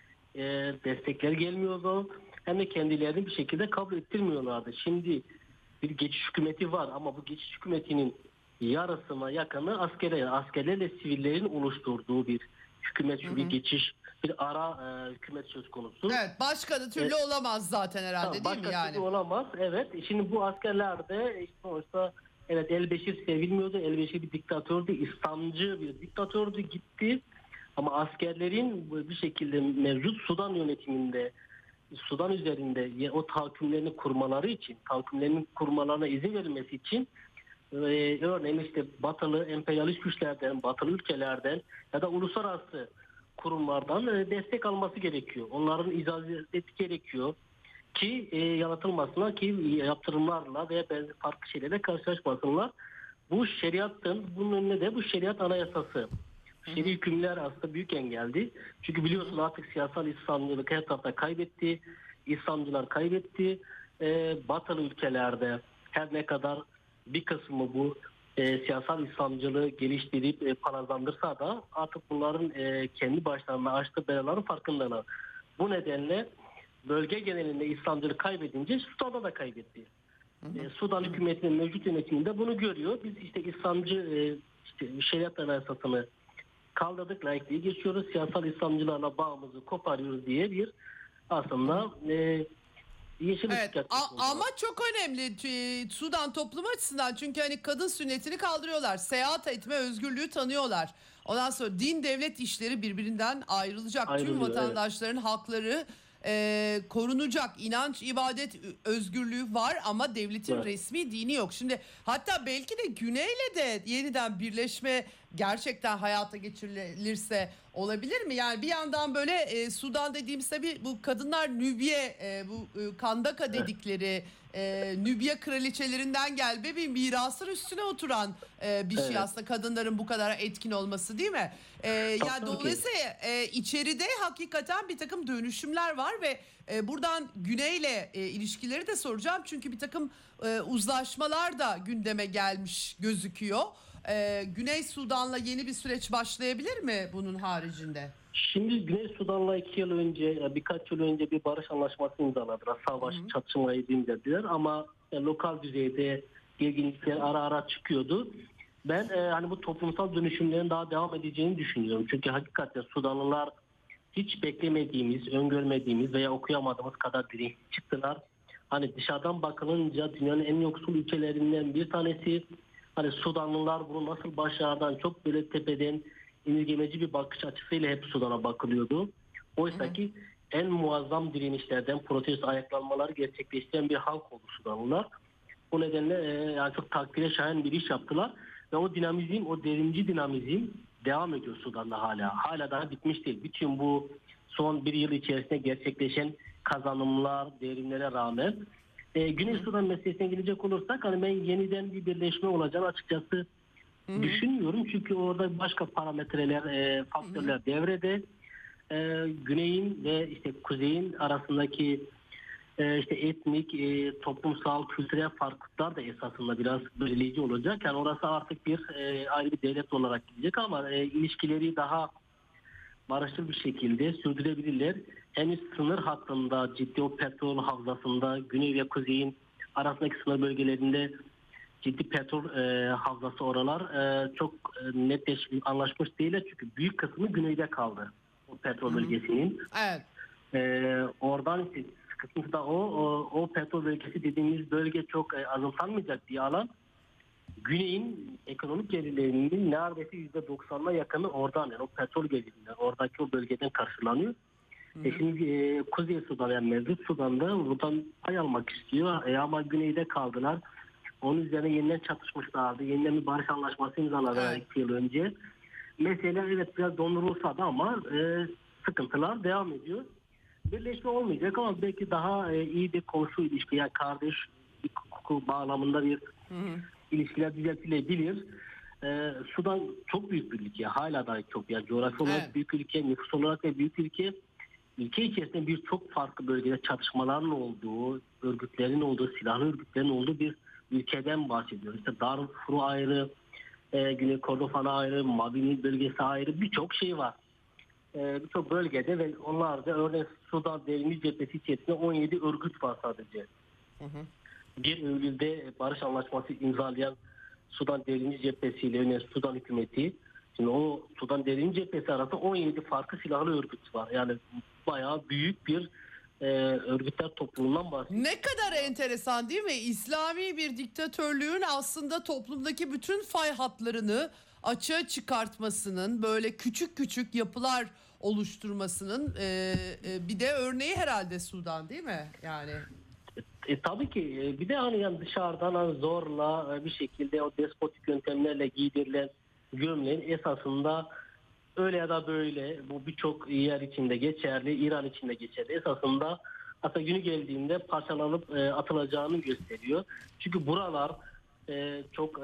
E: Destekler gelmiyordu. Hem de kendilerini bir şekilde kabul ettirmiyorlardı. Şimdi bir geçiş hükümeti var ama bu geçiş hükümetinin yarısına yakını askerlerle sivillerin oluşturduğu bir hükümet, bir geçiş, bir ara hükümet söz konusu.
B: Evet, başka da türlü olamaz zaten herhalde, değil mi yani?
E: Başka türlü olamaz, evet. Şimdi bu askerler de sonuçta evet, El-Beşir sevilmiyordu. El-Beşir bir diktatördü, İslamcı bir diktatördü, gitti. Ama askerlerin bir şekilde mevcut Sudan yönetiminde, Sudan üzerinde o tahakkümlerini kurmaları için, tahakkümlerinin kurmalarına izin verilmesi için örneğin işte batılı emperyalist güçlerden, batılı ülkelerden ya da uluslararası kurumlardan destek alması gerekiyor. Onların icazeti gerekiyor ki yaratılmasına, ki yaptırımlarla veya benzer farklı şeylerle karşılaşmasınlar. Bu şeriatın, bunun önüne de bu şeriat anayasası, şer'i hükümler aslında büyük engeldi. Çünkü biliyorsun artık siyasal İslamcılık her tarafta kaybetti. İslamcılar kaybetti. Batılı ülkelerde her ne kadar bir kısmı bu siyasal İslamcılığı geliştirip parazlandırsa da artık bunların kendi başlarına açtığı belaların farkındalar. Bu nedenle bölge genelinde İslamcılık kaybedince Sudan'da da kaybetti. Sudan hükümetinin mevcut yönetiminde bunu görüyor. Biz işte İslamcı şeriat anayasasını kaldırdık, laikliğe geçiyoruz, siyasal İslamcılarla bağımızı koparıyoruz diye bir aslında yeşil ışık yaklaşımı.
B: Ama çok önemli Sudan toplumu açısından, çünkü hani kadın sünnetini kaldırıyorlar, seyahat etme özgürlüğü tanıyorlar. Ondan sonra din devlet işleri birbirinden ayrılacak. Tüm vatandaşların hakları korunacak. İnanç, ibadet özgürlüğü var ama devletin resmi dini yok. Şimdi hatta belki de Güney'le de yeniden birleşme gerçekten hayata geçirilirse olabilir mi? Yani bir yandan böyle Sudan dediğimiz tabii bu kadınlar Nübye, bu Kandaka dedikleri Nübye kraliçelerinden gelme bir mirasın üstüne oturan bir şey aslında kadınların bu kadar etkin olması, değil mi? Yani dolayısıyla içeride hakikaten bir takım dönüşümler var ve buradan Güney'le ilişkileri de soracağım. Çünkü bir takım uzlaşmalar da gündeme gelmiş gözüküyor. Güney Sudan'la yeni bir süreç başlayabilir mi bunun haricinde?
E: Şimdi Güney Sudan'la 2 yıl önce, birkaç yıl önce bir barış anlaşması imzaladılar. Savaş, çatışmayı dindirdiler ama lokal düzeyde gerginlikler ara ara çıkıyordu. Ben hani bu toplumsal dönüşümlerin daha devam edeceğini düşünüyorum. Çünkü hakikaten Sudanlılar hiç beklemediğimiz, öngörmediğimiz veya okuyamadığımız kadar dirençli çıktılar. Hani dışarıdan bakılınca dünyanın en yoksul ülkelerinden bir tanesi. Hani Sudanlılar bunu nasıl başardan, çok böyle tepeden indirgemeci bir bakış açısıyla hep Sudan'a bakılıyordu. Oysa ki en muazzam direnişlerden, protesto ayaklanmaları gerçekleştiren bir halk oldu Sudanlılar. Bu nedenle yani çok takdire şayan bir iş yaptılar. Ve o dinamizm, o devrimci dinamizm devam ediyor Sudan'da hala. Hala daha bitmiş değil. Bütün bu son bir yıl içerisinde gerçekleşen kazanımlar, devrimlere rağmen. Güney Sudan meselesine gelecek olursak hani ben yeniden bir birleşme olacağını açıkçası düşünmüyorum. Çünkü orada başka parametreler, faktörler devrede. Güneyin ve işte kuzeyin arasındaki işte etnik, toplumsal, kültürel farklılıklar da esasında biraz belirleyici olacak. Yani orası artık bir ayrı bir devlet olarak gidecek ama ilişkileri daha barışçıl bir şekilde sürdürebilirler. Henüz sınır hattında, ciddi o petrol havzasında, güney ve kuzeyin arasındaki sınır bölgelerinde ciddi petrol havzası oralar çok netleşmiş, anlaşmış değiller. Çünkü büyük kısmı güneyde kaldı o petrol bölgesinin.
B: Evet.
E: Oradan işte sıkıntı da o petrol bölgesi dediğimiz bölge çok azımsanmayacak bir alan. Güney'in ekonomik gelirlerinin neredeyse %90'ına yakını oradan, yani o petrol gelirinden, oradaki o bölgeden karşılanıyor. Şimdi Kuzey Sudan, yani mevcut Sudan'da buradan pay almak istiyor. Ama Güney'de kaldılar. Onun üzerine yeniden çatışmışlardı. Yeniden bir barış anlaşması imzaladılar 2 yıl önce. Mesela evet biraz dondurulsa da ama sıkıntılar devam ediyor. Birleşme olmayacak ama belki daha iyi bir komşu ilişki, yani kardeş hukuk bağlamında bir ilişkiler düzeltilebilir. Sudan çok büyük bir ülke. Hala da çok. Yani coğrafi olarak büyük ülke, nüfus olarak da büyük ülke. Ülke içerisinde birçok farklı bölgede çatışmaların olduğu, örgütlerin olduğu, silahlı örgütlerin olduğu bir ülkeden bahsediyoruz. İşte Darfur ayrı, Güney Kordofan ayrı, Mabini bölgesi ayrı, birçok şey var. Birçok bölgede ve onlarda örneğin Sudan Devrimci Cephesi içerisinde 17 örgüt var sadece. 1 Eylül'de barış anlaşması imzalayan Sudan Devrimci Cephesi ile örneğin Sudan hükümeti, şimdi o Sudan Devrimci Cephesi arasında 17 farklı silahlı örgüt var. Yani bayağı büyük bir örgütler topluluğundan bahsediyoruz.
B: Ne kadar enteresan değil mi? İslami bir diktatörlüğün aslında toplumdaki bütün fay hatlarını açığa çıkartmasının, böyle küçük küçük yapılar oluşturmasının bir de örneği herhalde Sudan, değil mi? Yani
E: tabii ki bir de hani yani dışarıdan hani zorla bir şekilde o despotik yöntemlerle giydirilen gömleğin esasında öyle ya da böyle, bu birçok yer içinde geçerli, İran içinde geçerli. Esasında hatta günü geldiğinde parçalanıp atılacağını gösteriyor. Çünkü buralar çok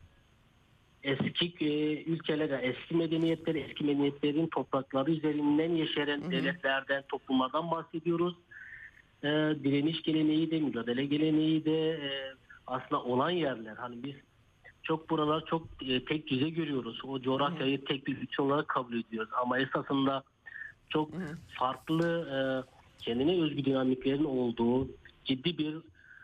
E: eski ülkeler, eski medeniyetlerin toprakları üzerinden yeşeren devletlerden, toplumlardan bahsediyoruz. Direniş geleneği de, mücadele geleneği de aslında olan yerler. Hani biz çok buralar çok tek düze görüyoruz. O coğrafyayı tek bir ülke olarak kabul ediyoruz. Ama esasında çok farklı kendine özgü dinamiklerin olduğu, ciddi bir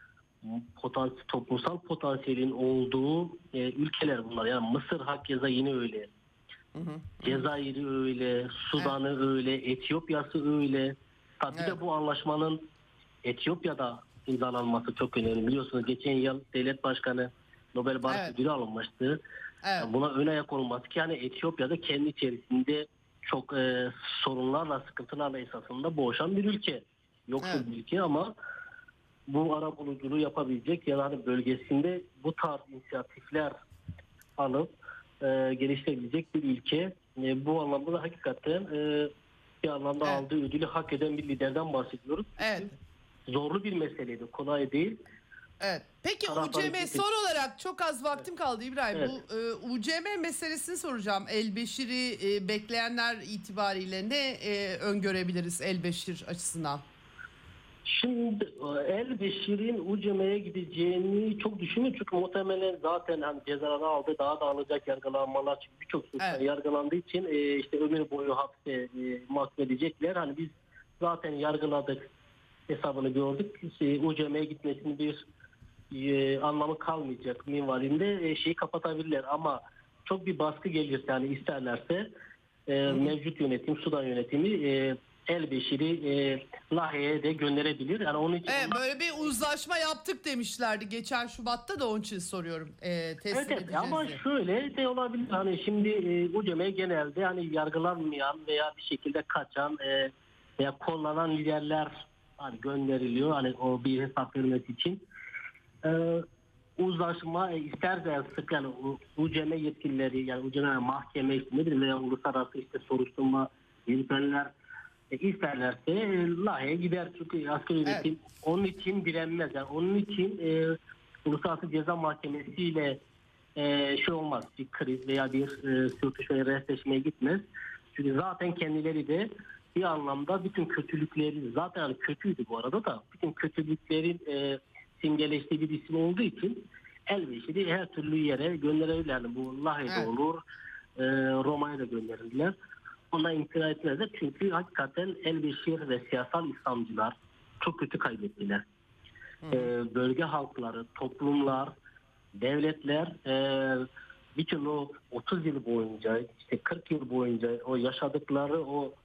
E: toplumsal potansiyelin olduğu ülkeler bunlar. Yani Mısır hakeza yine öyle. Cezayir'i öyle, Sudan'ı öyle, Etiyopya'sı öyle. Tabii de bu anlaşmanın Etiyopya'da imzalanması çok önemli. Biliyorsunuz geçen yıl devlet başkanı Nobel Barış Ödülü alınmıştı. Yani buna ön ayak olması ki yani Etiyopya'da kendi içerisinde çok sorunlarla, sıkıntılarla esasında boğuşan bir ülke. Yoksul bir ülke ama bu arabuluculuğu yapabilecek ya da hani bölgesinde bu tarz inisiyatifler alıp geliştirebilecek bir ülke. Bu anlamda da hakikaten bir anlamda aldığı ödülü hak eden bir liderden bahsediyoruz.
B: Evet.
E: Zorlu bir meseleydi. Kolay değil.
B: Evet. Peki UCM son olarak çok az vaktim kaldı İbrahim.
E: Evet.
B: Bu UCM meselesini soracağım. El-Beşir'i bekleyenler itibariyle ne öngörebiliriz El-Beşir açısından?
E: Şimdi El-Beşir'in UCM'ye gideceğini çok düşünmüyorum. Çünkü muhtemelen zaten hani cezaları aldı. Daha da alacak yargılanmalar. Çünkü birçok suçtan yargılandığı için işte ömür boyu hapse mahkum edecekler. Hani biz zaten yargıladık hesabını gördük. UCM'ye gitmesinin bir anlamı kalmayacak minvalinde şeyi kapatabilirler. Ama çok bir baskı gelirse yani isterlerse mevcut yönetim, Sudan yönetimi El-Beşir'i Lahey'e de gönderebilir. Yani onun için
B: böyle bir uzlaşma yaptık demişlerdi geçen Şubat'ta da onun için soruyorum.
E: Evet ama şöyle de olabilir. Hani şimdi UCM'ye genelde hani yargılanmayan veya bir şekilde kaçan veya kollanan liderler hani gönderiliyor. Hani o bir hesap vermesi için. Uzlaşma isterse sık yani UCM yetkilileri yani UCM mahkeme işte ne bileyim veya uluslararası işte soruşturma yürütenler isterlerse Lahey'e gider çünkü asgari yönetim onun için direnmez. Yani onun için Uluslararası Ceza Mahkemesi ile şey olmaz, bir kriz veya bir sürtüşmeye, restleşmeye gitmez. Çünkü zaten kendileri de bir anlamda bütün kötülükleri zaten hani kötüydü bu arada da bütün kötülüklerin simgeleştiği bir isim olduğu için El-Beşir'i her türlü yere gönderebilirler. Yani bu Lahey'de olur, Roma'ya da gönderirler. Ona imtina etmezler çünkü hakikaten El-Beşir ve siyasal İslamcılar çok kötü kaybettiler. Bölge halkları, toplumlar, devletler bütün o 30 yıl boyunca, işte 40 yıl boyunca o yaşadıkları o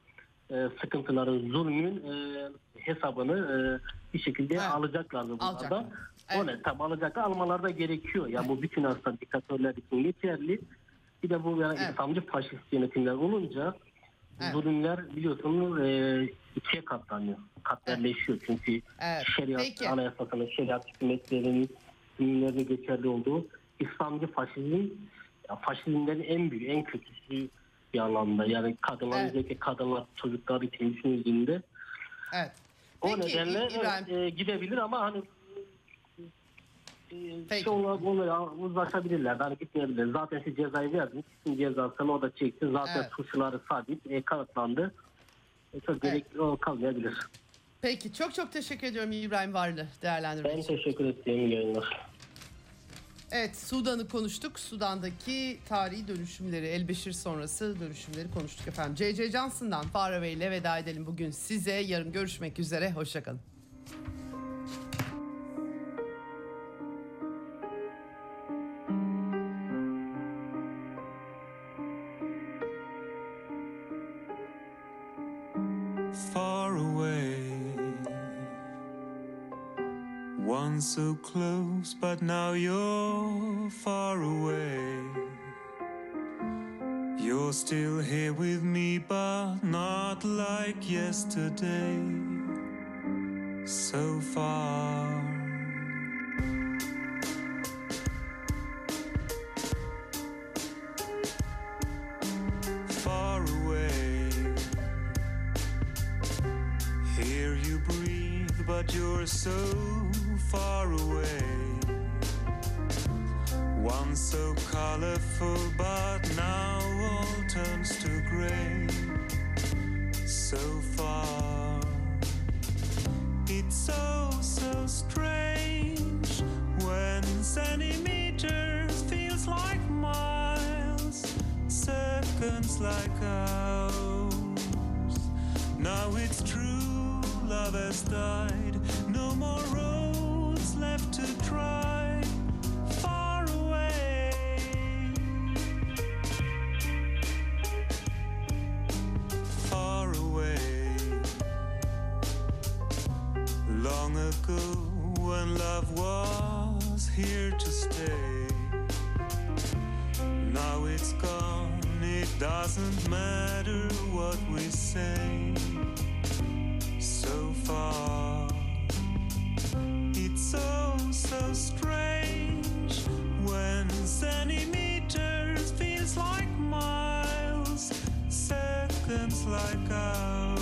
E: sıkıntıların, zulmün hesabını bir şekilde alacaklardı bunlarda.
B: Evet.
E: O ne? Tabi alacaklar, almaları da gerekiyor. Yani bu bütün aslında diktatörler için geçerli. Bir de bu yani
B: Evet.
E: İslamcı faşist yönetimler olunca
B: Evet.
E: zulümler biliyorsunuz ikiye katlanıyor. Katmerleşiyor. Çünkü
B: Evet.
E: şeriat
B: Peki.
E: anayasasının, şeriat hükümetlerinin zulümlerine geçerli olduğu İslamcı faşizmlerin en büyük, en kötüsü bir anlamda. Yani kadınlar,
B: Evet.
E: özellikle kadınlar, çocuklar için düşünüldüğünde
B: Evet.
E: o
B: Peki,
E: nedenle
B: İbrahim.
E: gidebilir ama hani
B: Peki.
E: onları uzlaşabilirler. Hani gitmeyebilir. Zaten siz cezayı verdiniz. Sizin cezasını o da çekti. Zaten
B: Evet.
E: suçları sabit, kanıtlandı. Çok gerek kalmayabilir.
B: Peki çok teşekkür ediyorum İbrahim Varlı değerlendirmek
E: Ben
B: için.
E: teşekkür ederim. İyi yayınlar.
B: Evet, Sudan'ı konuştuk. Sudan'daki tarihi dönüşümleri, El-Beşir sonrası dönüşümleri konuştuk efendim. C.C. Johnson'dan Far Away ile veda edelim bugün size. Yarın görüşmek üzere. Hoşçakalın.
F: Far away, once so close, but now you're far away. You're still here with me, but not like yesterday. So far. Far away. Hear you breathe, but you're so far away. Once so colorful, but now all turns to gray. So far. It's so strange when centimeters feels like miles, seconds like hours. Now it's true, love has died. No more roads left to try. Far away. Far away. Long ago when love was here to stay. Now it's gone, it doesn't matter what we say. So far. It's so strange when centimeters feels like miles, seconds like hours.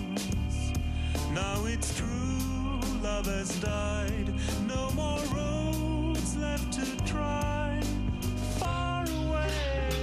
F: Now it's true, love has died. No more roads left to try. Far away.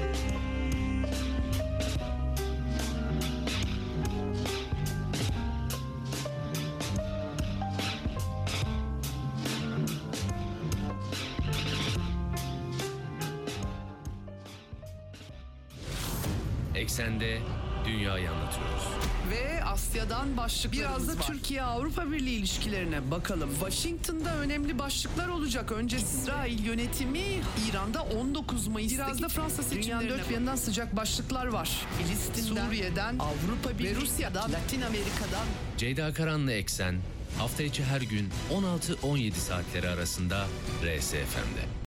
A: Eksende dünyayı anlatıyoruz.
C: Ve Asya'dan başlıklarımız
B: Biraz da
C: var. Türkiye-Avrupa Birliği ilişkilerine bakalım. Washington'da önemli başlıklar olacak. Önce İsrail yönetimi, İran'da 19 Mayıs'taki biraz da Fransa seçimlerine. Dünyanın dört bir yanından sıcak başlıklar var. Filistin'den, Suriye'den, Avrupa Birliği ve Rusya'dan, Latin Amerika'dan.
A: Ceyda Karan'la Eksen hafta içi her gün 16-17 saatleri arasında RSFM'de.